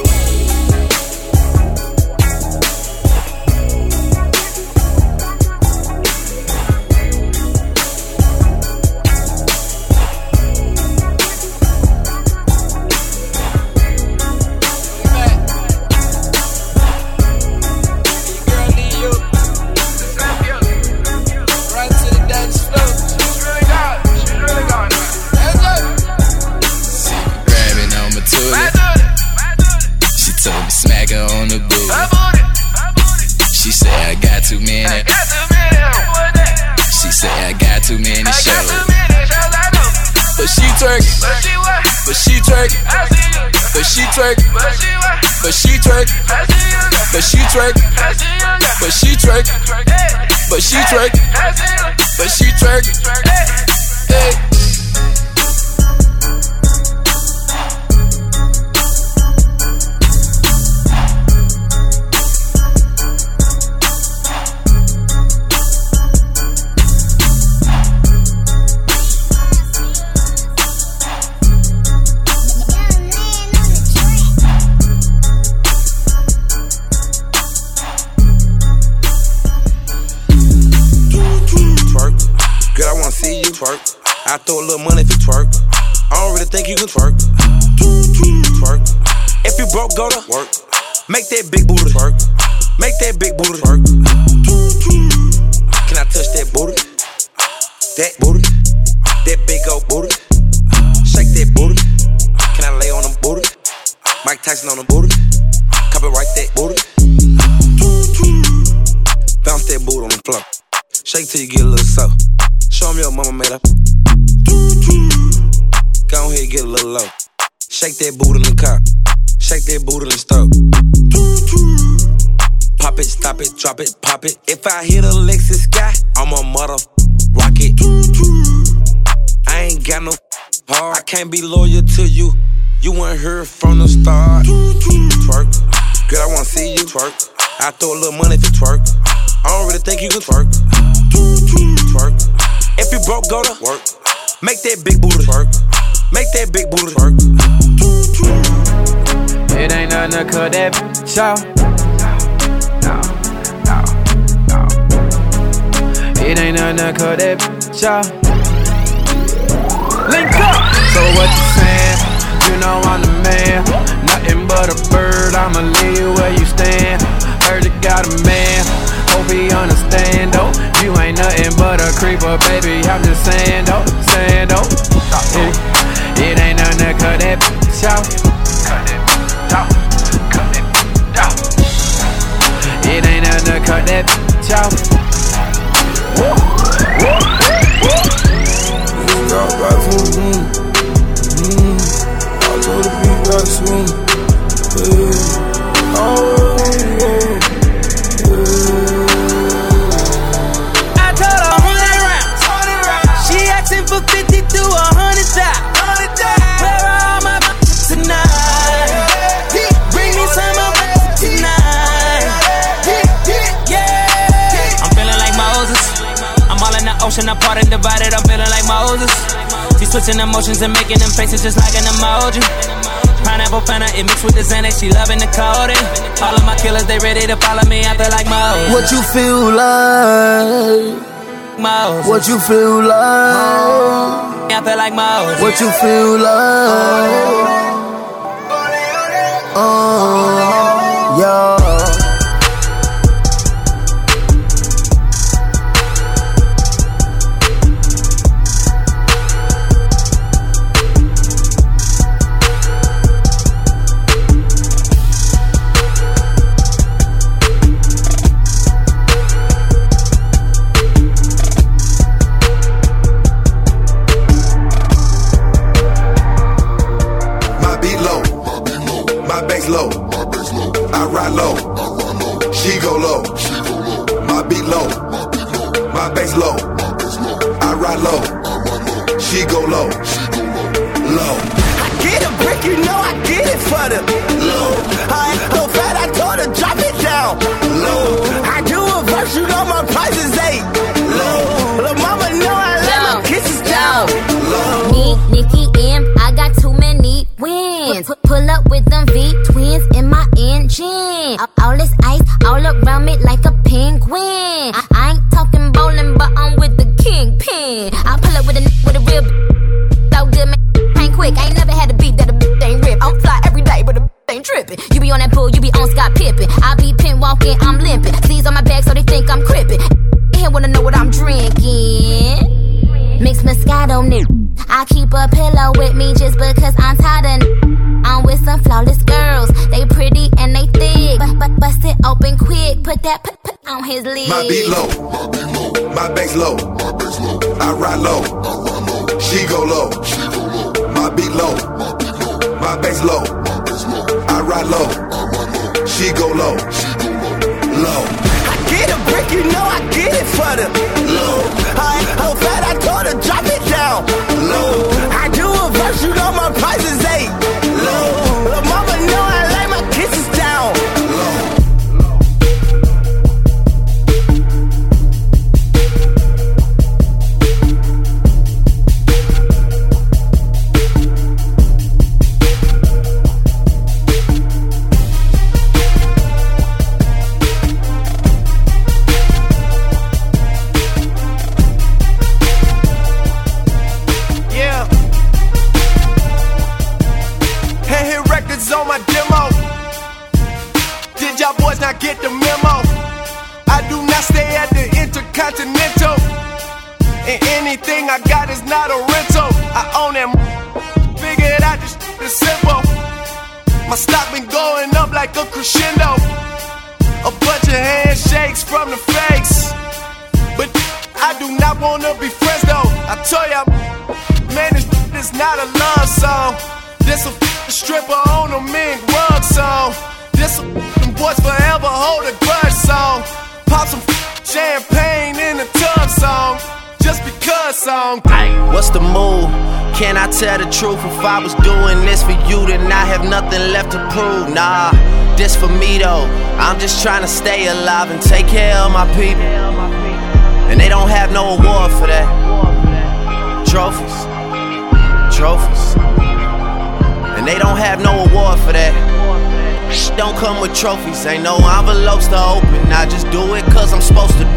But she twerk. Hey. I throw a little money if you twerk. I don't really think you can twerk. Twerk. If you broke, go to work. Make that big booty twerk. Make that big booty twerk. Can I that booty, that big old booty. Shake that booty. Can I lay on them booty? Mike Tyson on them booty. Copyright that booty. Bounce that booty on the floor. Shake till you get a little soft. Show 'em your mama made up. Go ahead, get a little low. Shake that booty in the car. Shake that booty in the stove. Pop it, stop it, drop it, pop it. If I hit a Lexus sky, I'm a rocket. I ain't got no heart. I can't be loyal to you. You weren't here from the start. Twerk, girl, I wanna see you twerk. I throw a little money if you twerk. I don't really think you can twerk. Twerk. If you broke, go to work. Make that big booty twerk. Make that big booty twerk. It ain't nothing to cut that bitch off. No. It ain't nothing to cut that bitch off. Link up. So what you saying? You know I'm the man. Nothing but a bird. I'ma leave where you stand. Heard you got a man. Hope he understand though. You ain't nothing but a creeper, baby. I'm just saying though. It ain't nothing to cut that bitch off. It ain't nothing to cut that bitch off. I told the beat got swing. I told her 100 rounds. She asking for 50 to 100,000. Where are all my tonight? Bring me some of tonight. Yeah. I'm feeling like Moses. I'm all in the ocean, apart and divided. I'm feeling like Moses. She's switching emotions and making them faces just like an emoji. Pineapple Fanta, it mixed with the Xanax. She loving the codeine. All of my killers, they ready to follow me. I feel like Moses. What you feel like? Moses. What you feel like? I feel like Moses. What you feel like? Yeah. Low, I ride low, she go low, my beat low, my bass low, I ride low, she go low, low. I get a brick, you know I get it for the low. I ain't so fat, I told her drop it down, low. I do a verse, you know my price is 8, low. Lil' mama know I let my kisses down, low. Me, Nicki M, I got too many wins. Pull up with them V twins in my engine. All this ice all around me like a penguin. I ain't talking bowling, but I'm with the kingpin. I pull up with a real so good, man. Ain't quick. I ain't never had a beat that a ain't rip. I'm fly every day, but a ain't tripping. You be on that bull, you be on Scott Pippen. I be pin walking, I'm limping. Sleeves on my back, so they think I'm crippin'. Here wanna know what I'm drinking. Mixed Moscato nigga. I keep a pillow with me just because I'm tired of I'm with some flawless girls. They pretty and they thick. But bust it open quick. Put that on his lid. My beat low, my bass low, I ride low, she go low, my beat low, my bass low, I ride low, she go low, low. I get a brick, you know I get it for the low. I ain't so fat, I told her drop it down, low. I do a verse, you know my price is 8, low. Lil' mama know I lay my kisses down, low. On my demo, did y'all boys not get the memo? I do not stay at the Intercontinental. And anything I got is not a rental. I own that. Figured out this is simple. My stock been going up like a crescendo. A bunch of handshakes from the fakes. But I do not wanna be friends though. I tell ya, man, this is not a love song. This a stripper on a mink rug song. This a boys forever hold a grudge song. Pop some champagne in the tub song. Just because song. What's the move? Can I tell the truth? If I was doing this for you, then I have nothing left to prove. Nah, this for me though. I'm just trying to stay alive and take care of my people. And they don't have no award for that. Trophies. And they don't have no award for that. Don't come with trophies, ain't no envelopes to open. I just do it cause I'm supposed to.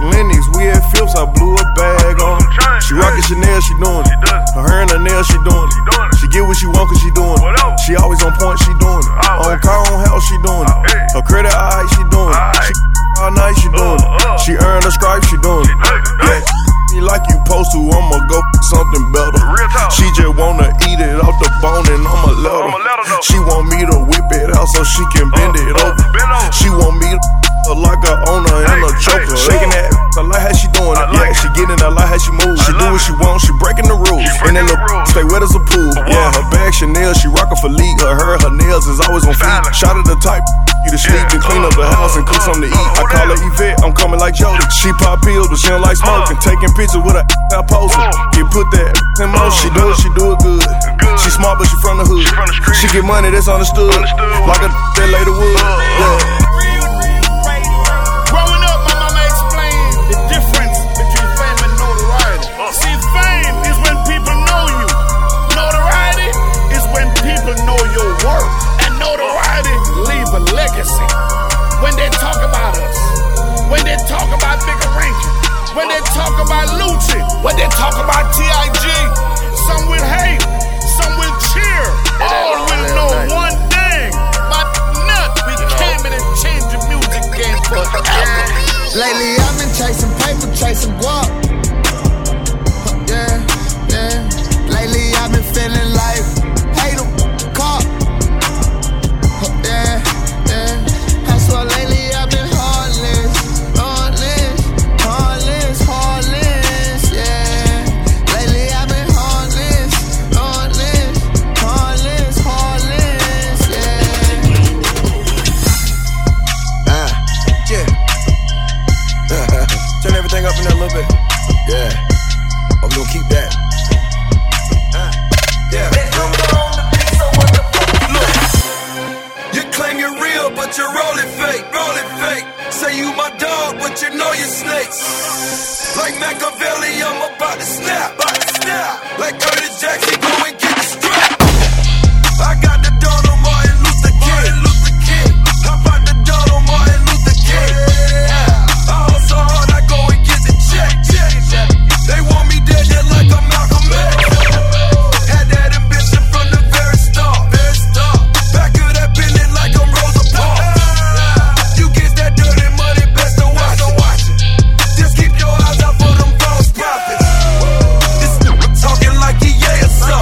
Chanel, she doing it. Her hair and her nails, she doing it. something better. She just wanna eat it off the bone and I'ma let her. She want me to whip it out so she can bend it over. She want me to like a owner and a choker. Shaking that, I like how she doing it. Yeah, she getting it, I like how she moves. She do what she want, she breaking the rules. And that little stay wet as a pool. Yeah, her bag Chanel, she rockin' for Lee. Her nails is always on fleek. Shot at the type, you to sleep and clean up the house and cook something to eat. I call her Yvette, I'm coming like Jody. She pop pills, but she don't like smoking. Taking pictures with her out posing. Get put that in motion. She do it good. She smart, but she from the hood. She get money, that's understood. Like a that later would. Yeah. Growing up, my mama explained the difference between fame and notoriety. See, fame is when people know you. Notoriety is when people know your work. And notoriety leave a legacy. When they talk about us, when they talk about Big Arrangement, when they talk about Lucci, when they talk about T.I.G., some will hate, some will cheer. All will know one thing. My nut, we came in and changed the music game forever. Lately I've been chasing paper, chasing guap. Yeah, yeah. Lately I've been feeling like hate 'em, cop. Yeah, yeah. I swear lately I've been heartless, yeah. Lately I've been heartless, yeah. Yeah. Turn everything up in there a little bit. Yeah. I'm gonna keep that. Yeah. Look, you claim you're real, but you're rolling fake. Say you my dog, but you know you're snakes. Like Machiavelli, I'm about to snap. Like Curtis Jackson, go and get the strap. I got the Donald Martin Luther King. How about the Donald Martin Luther King? I hustle hard, I go and get the check. They want me dead like I'm Malcolm X. Had that ambition from the very start. Back of that building like I'm Rosa Parks. You get that dirty money, best to watch it. Just keep your eyes out for them false prophets. This nigga talking like he or something.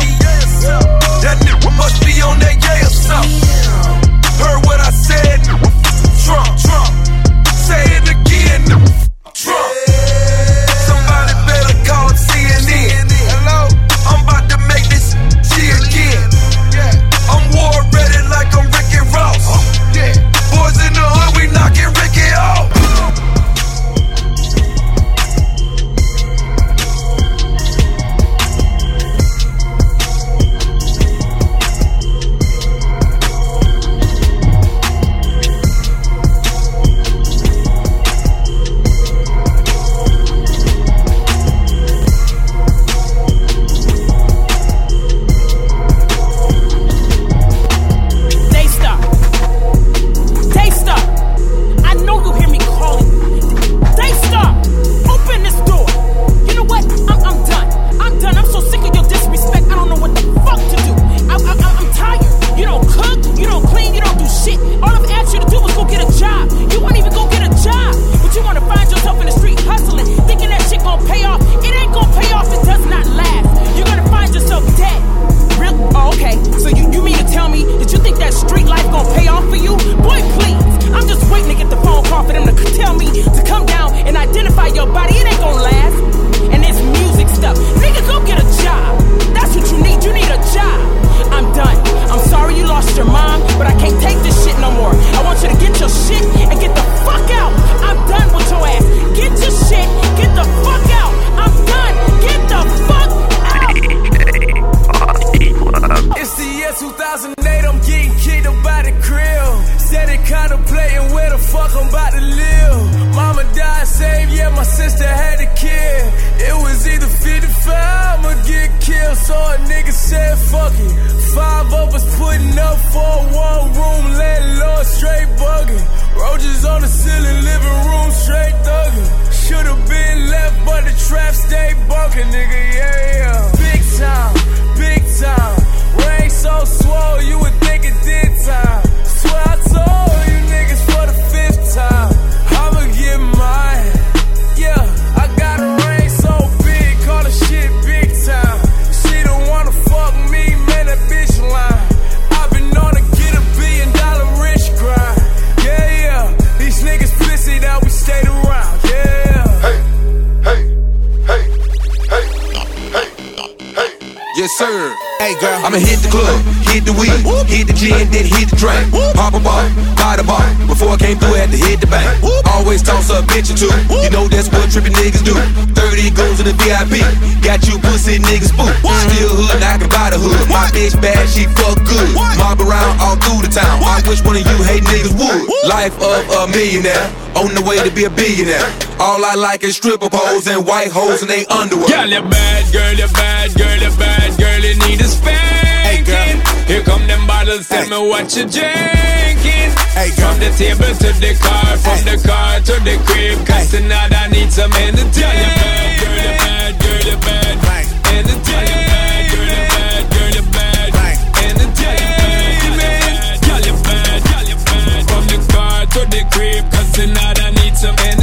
Yes, sir. Hey, girl. I'ma hit the club, hit the weed, hit the gin, then hit the drink. Pop a bar, buy the bar. Before I came through, I had to hit the bank. Always toss up bitch or two. You know that's what trippin' niggas do. 30 goes in the VIP. Got you pussy niggas spook. Still hood, I can buy the hood. My bitch bad, she fuck good. Mob around all through the town. I wish one of you hate niggas would. Life of a millionaire, on the way to be a billionaire. All I like is stripper poles and white hoes in they underwear. Girl, you bad, girl, you bad, girl, you bad, girl, you need a spanking. Here come them bottles, tell me what you drinking. From the table to the car, from the car to the crib, cause tonight I need some entertainment. Girl, you bad, girl, you bad, girl, you bad, entertainment. Girl, you bad, girl, you bad, entertainment. Girl, you bad, girl, you bad, from the car to the crib, cause tonight I need some entertainment.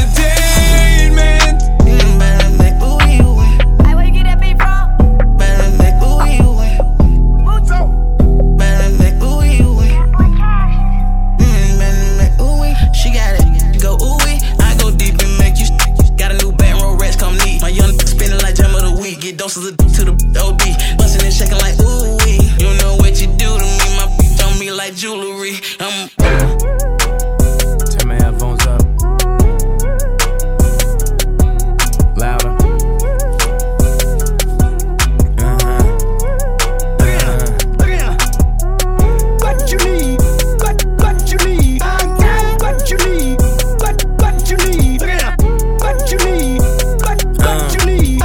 Doses of to the OD, bustin' and shaking like ooh wee. You know what you do to me, my bitch on me like jewelry. Turn my headphones up. Louder. What you need? What you need? What you need? What you need? What you need? What you need?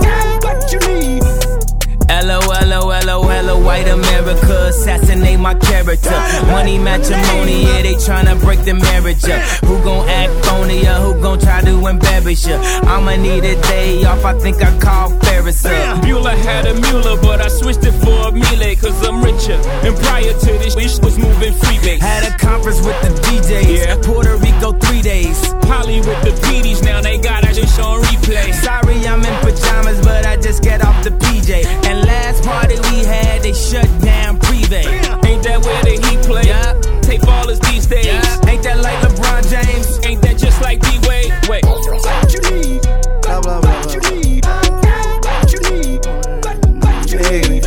Hello, white America, assassinate my character. Money matrimony, yeah, they tryna break the marriage up. Who gon' act phony, who gon' try to embarrass ya? I'ma need a day off, I think I call Ferris up. Mueller had a Mueller, but I switched it for a Miele, cause I'm richer. And prior to this, we was moving freebase. Had a conference with the DJs, yeah. Puerto Rico 3 days. Holly with the PDs, now they got that shit on replay. Sorry, I'm in pajamas, but I just get off the PJ. And last party we had, they shut down Privé. Ain't that where the Heat play? Yeah. Take ballers these days. Yeah. Ain't that like LeBron James? Ain't that just like D-Wade? Wait. What you need? Blah, blah, blah. What you need? What you need? What you need?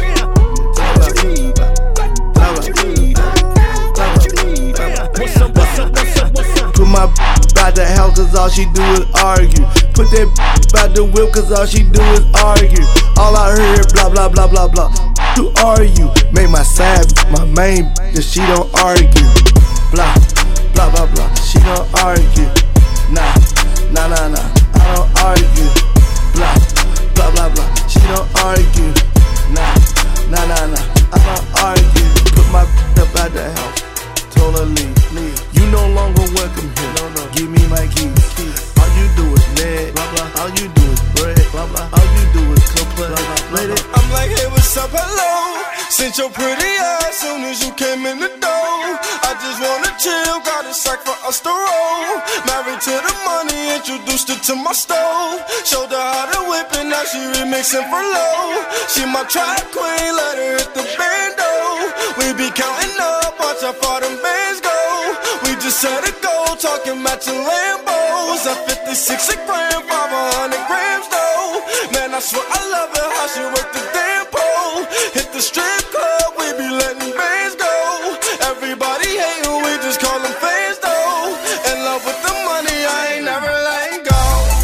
What you need? What you need? What you need? What's up, what's up, what's up, what's up? Put my out the house cause all she do is argue. Put that out the whip cause all she do is argue. All I heard blah blah blah blah blah. Who are you? Make my side my main that she don't argue. Blah blah blah blah. She don't argue. Nah nah nah nah. I don't argue. Blah blah blah blah. She don't argue. Nah nah nah nah. I don't argue. Put my up out the house. Told her leave. You no longer welcome here. No. Give me my keys. All you do is nag. All you do is brag. All you do is complain. I'm like, hey, what's up, hello? Since your pretty ass soon as you came in the door. I just wanna chill, got a sack for us to roll. Married to the money, introduced her to my stove. Showed her how to whip it, now she remixing for low. She my track queen, let her hit the bando. We be counting up, watch how far them bands go. We just set a goal, talking matching Lambos. At 56 a gram, 500 grams though. Man, I swear I love her, how she work the damn pole. Hit the strip club, we be letting bands go. Everybody hating, we just call them fans though. In love with the money, I ain't never letting go.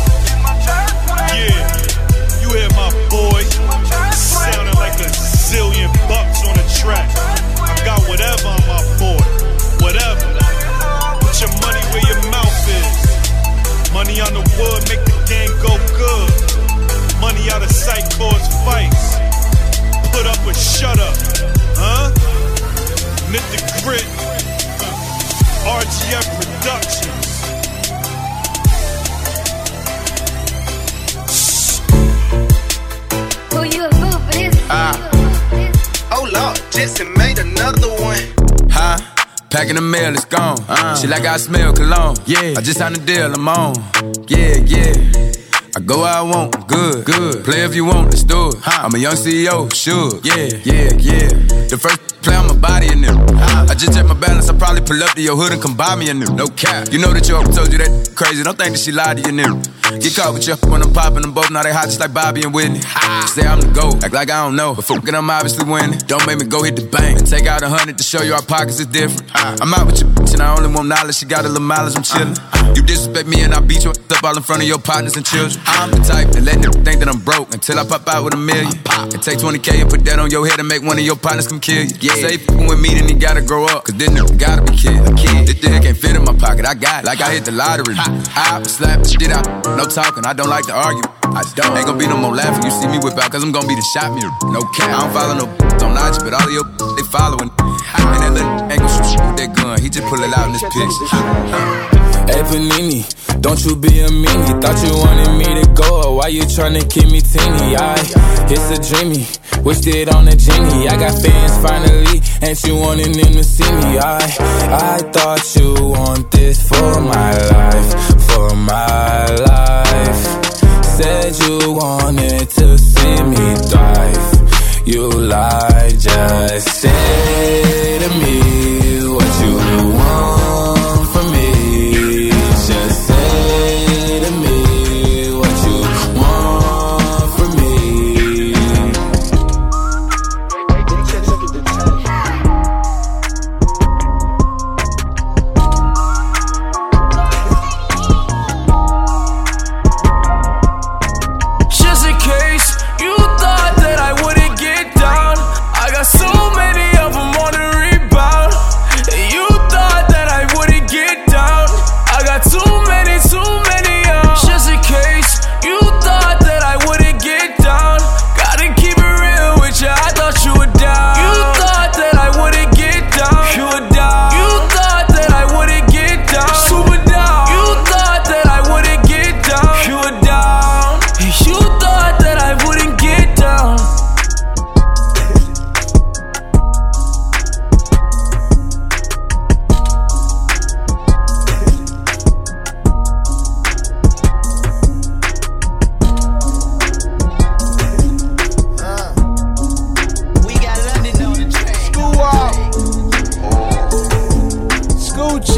Yeah, you hear my boy sounding like a zillion bucks on the track. I got whatever on my board, whatever. Put your money where your mouth is. Money on the wood, make the game go good. Money out of sight cause fights. Put up or shut up, huh? Knit the grit. RGF Productions. Who you a fool for this? Oh Lord, Jesse made another one. Huh? Packing the mail, it's gone. Shit like I smell cologne. Yeah, I just signed a deal, I'm on. Yeah. I go where I want, good. Play if you want, let's do it. I'm a young CEO, sure. Yeah. The first play on my body in them. I just check my balance, I probably pull up to your hood and come buy me a new. No cap. You know that your told you that crazy. Don't think that she lied to you, nigga. Get caught with you when I'm popping them both. Now they hot just like Bobby and Whitney. Say I'm the GOAT, act like I don't know. But fuck it, I'm obviously winning. Don't make me go hit the bank and take out 100 to show you our pockets is different. I'm out with your bitch and I only want knowledge. She got a little mileage, I'm chillin'. You disrespect me and I beat you up all in front of your partners and children. I'm the type that let them think that I'm broke until I pop out with $1 million. And take 20K and put that on your head and make one of your partners come kill you. Yeah. Say f***ing with me, then he gotta grow up, cause then nigga gotta be killed. This dick can't fit in my pocket, I got it, like I hit the lottery. I slap the shit out, no talking, I don't like to argue. I don't, ain't gon' be no more laughing, you see me whip out, cause I'm gon' be the shot mirror. No cap, I don't follow no on IG, but all of your they following. And that little ain't gon' shoot with that gun, he just pull it out in this picture. Hey Panini, don't you be a meanie. Thought you wanted me to go, why you tryna keep me teeny? It's a dreamy, wished it on a genie. I got fans finally, ain't you wanting them to see me? I thought you want this for my life, for my life. Said you wanted to see me thrive. You lied, just say to me what you want from me. Just say to me what you want from me. Just in case you thought that I wouldn't get down, I got so many of them on the rebound. You thought that I wouldn't get down, I got too many. Just in case you thought that I wouldn't get down, gotta keep it real with you, I thought you were down. You thought that I wouldn't get down, you were down. You thought that I wouldn't get down, super down. You thought that I wouldn't get down, you were down. You thought that I wouldn't get down. School up. School G.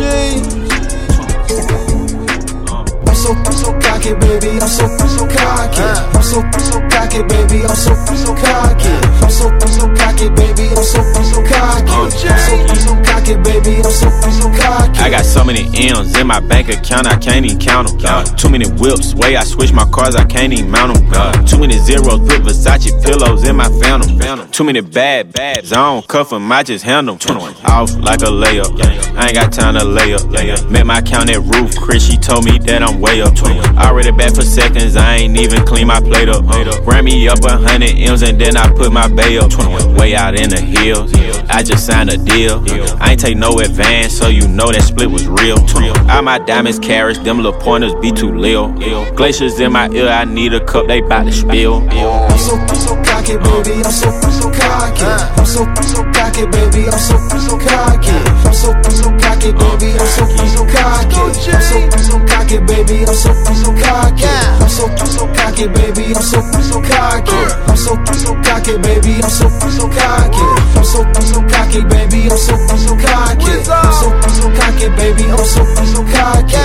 I'm so cocky, baby. I'm so cocky. I'm so cocky, baby. I'm so cocky. I'm so cocky, baby. I'm so cocky. I'm so cocky, baby. I'm so cocky. I got so many M's in my bank account, I can't even count them. Too many whips, way I switch my cars, I can't even mount them. Too many zeros, put Versace pillows in my phantom. Too many bad, I don't cuff them, I just handle them. Off like a layup, I ain't got time to lay up. Met my count at Roof, Chris, she told me that I'm way up. Already back for seconds, I ain't even clean my plate up. Ran me up 100 M's and then I put my bay up. Way out in the hills, I just signed a deal. I ain't take no advance, so you know that split was real. All my diamonds carrots, them little pointers be too lil. Glaciers in my ear, I need a cup, they bout to spill. I'm so cocky, baby. I'm so cocky. I'm so cocky, baby. I'm so cocky. I'm so cocky, baby. I'm so cocky. I'm so cocky, baby. I'm so cocky. I'm so cocky, baby. I'm so cocky. I'm so cocky, baby. I'm so cocky. I'm so cocky, baby. I'm so cocky. I'm so cocky, baby. I'm so cocky.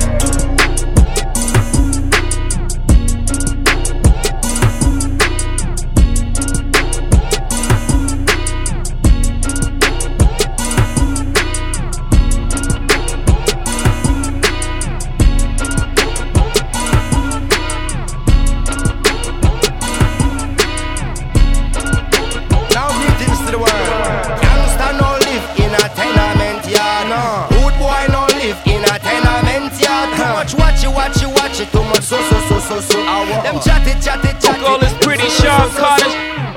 Them chatty. All this pretty Sean Carter.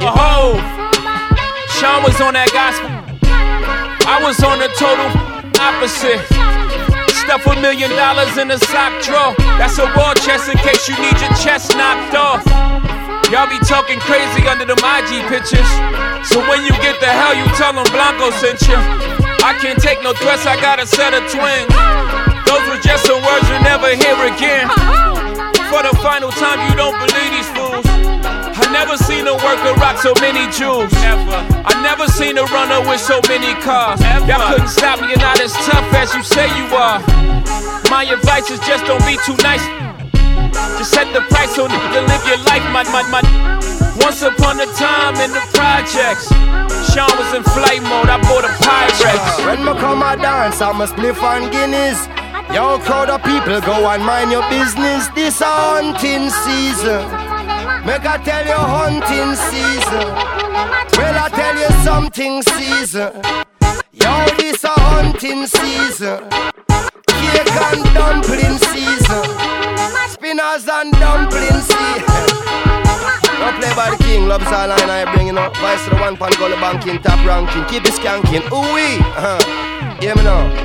Sean was on that gospel. I was on the total opposite. Stuff $1 million in a sock drawer. That's a war chest in case you need your chest knocked off. Y'all be talking crazy under them IG pictures. So when you get the hell, you tell them Blanco sent you. I can't take no threats, I got a set of twins. Those were just some words you'll never hear again. For the final time, you don't believe these fools. I never seen a worker rock so many jewels. I never seen a runner with so many cars. Y'all couldn't stop me, you're not as tough as you say you are. My advice is just don't be too nice. Just set the price so to live your life, my. Once upon a time in the projects, Sean was in flight mode, I bought a Pyrex. When me come a dance, I'm a spliff and Guinness. Yo, crowd of people, go and mind your business. This a hunting season. Make I tell you hunting season. Well, I tell you something season. Yo, this a hunting season. Cake and dumpling season. Spinners and dumpling season. Don't play by the king, love's all I bring, Vice to the one pan, go to banking, top ranking. Keep it skanking, ooh-wee. Hear me now.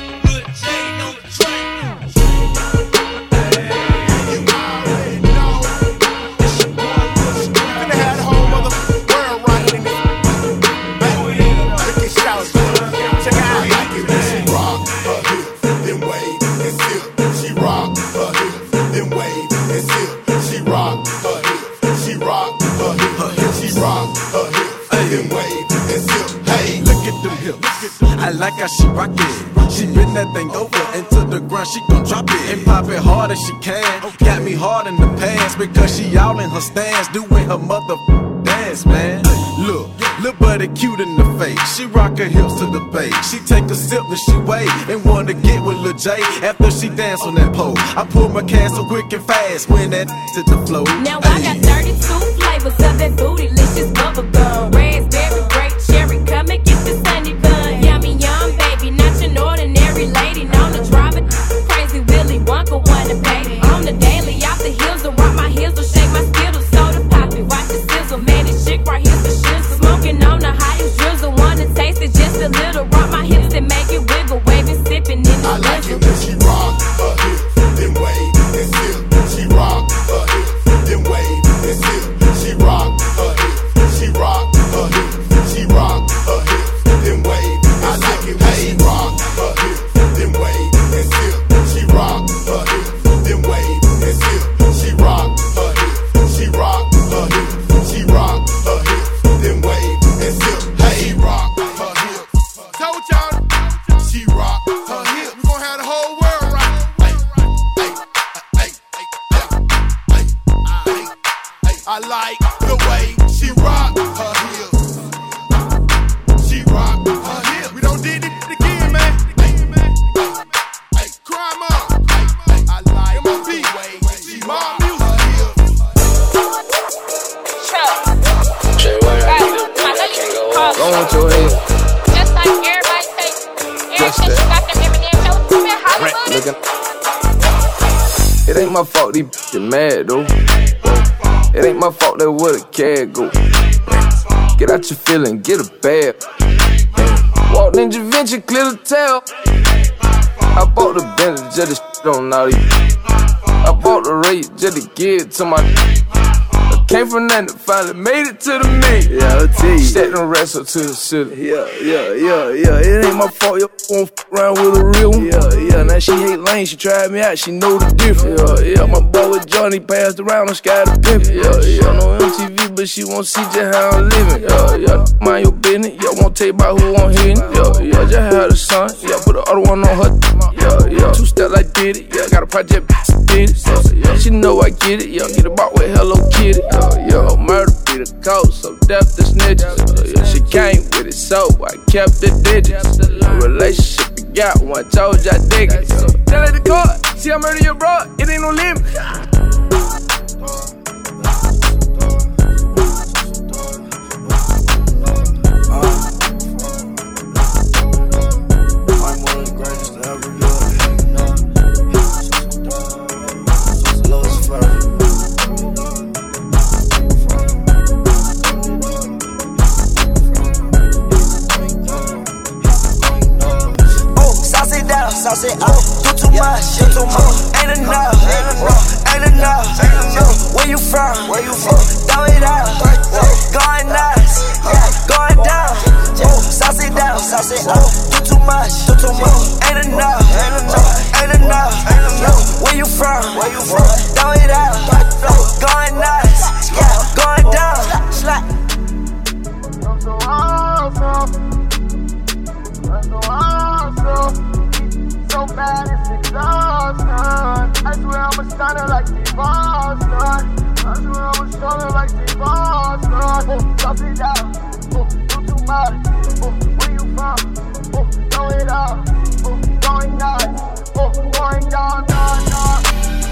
I like how she rock it. She bend that thing over into the ground, she gon' drop it and pop it hard as she can. Got me hard in the pants because she all in her stance, doing her mother dance, man. Look, little buddy cute in the face. She rock her hips to the bass. She take a sip and she wait and wanna get with Lil J after she dance on that pole. I pull my can so quick and fast when that to the flow. Now I got 32 flavors of that bootylicious bubble gum. Raspberry, grape, cherry, come and get the sunny bun. Yummy, yum, baby, not your ordinary lady. Known to drive it crazy, Willy Wonka wanna pay. On the daily, off the hills, to rock my heels, to shake my skittles, soda poppy, watch the sizzle. Man, this chick right here's the shizzle. Smoking on the highest drizzle, wanna taste it just a little. Rock my hips and make it wiggle, waving, sipping in the I like it when she rock her hips, then wave and sip. She rock her hips, then wave and sip. She rock her hips, she rock her hips, she rock her hips, then wave. I like it when she rock her hips, then wave and sip. She rock her hips, then wave and sip. She rock her hips, she rock her hips, she rock her hips, then wave and sip. Hey, she rock her hips. Told y'all, she rock her hips. We gon' have the whole world right. I like the way she rock her hips. She rock her hips. We don't need it again, man. Crime on. I like the way she rock her hips. Jay, why I can't go on? Go on your head. Just like everybody say, Just everything you got them Eminem shows in Hollywood. It ain't my fault these bitches mad though. It ain't my fault that where the cat go. Get out your feeling, get a bag. Walked in Givenchy, clear the tail. I bought the Bentley, just the shit on all these. I bought the rate, just to give it to my. I came from nothing, finally made it to the me. Yeah, I'll tell you. Set them wrestle to the city. Yeah. It ain't my fault, yo, won't f around with a real one. Yeah. Now she hate lane, she tried me out, she know the difference. Yeah. My boy with Johnny passed around on Sky the Pimp. Yeah. No MTV, but she won't see just how I'm living. Yeah. Mind your business, yeah. Won't tell you about who I'm hitting. Yeah. Just had a son, yeah. Put the other one on her. Yeah. 2 step like Diddy, yeah. Got a project, did it. Yeah. She know I get it, yeah. Get a box with Hello Kitty. Yeah, murder be the code, so death the snitches. Yeah, she came with it, so I kept the digits. Relationship begot one, told you I dig it. Tell her the court, see I murder your bro, it ain't no limit. I'm one of the greatest to ever do it. Lowest first. Sauce it up, do too much, ain't enough, ain't enough. Where you drop it down. You too much. Where you from? Throw it up. Going nuts. Going down, down, down.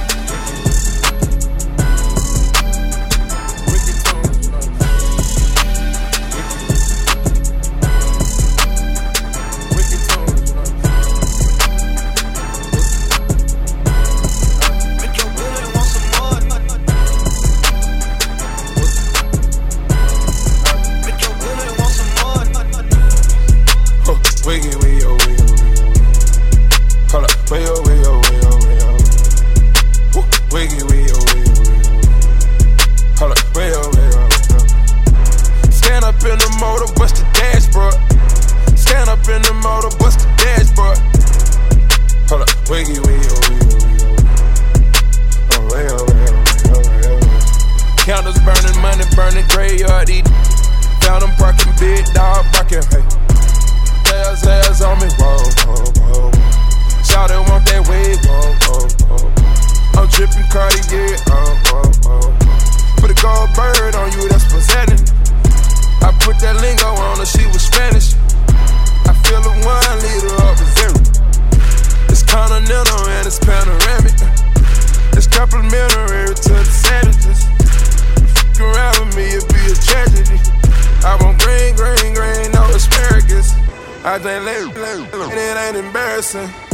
Counters burning, money burning, graveyard eating. Found them parking, big dog barking, hey. There's on me, whoa, whoa, whoa. Shout it, want that wave, whoa, whoa, whoa. I'm dripping Cartier, Put a gold bird on you, that's presenting. I put that lingo on her, she was Spanish. I feel a 1 liter of a zero. It's continental and it's panoramic. It's complimentary to the savages. Around with me, it'd be a tragedy. I want green, no asparagus. I think and it ain't embarrassing.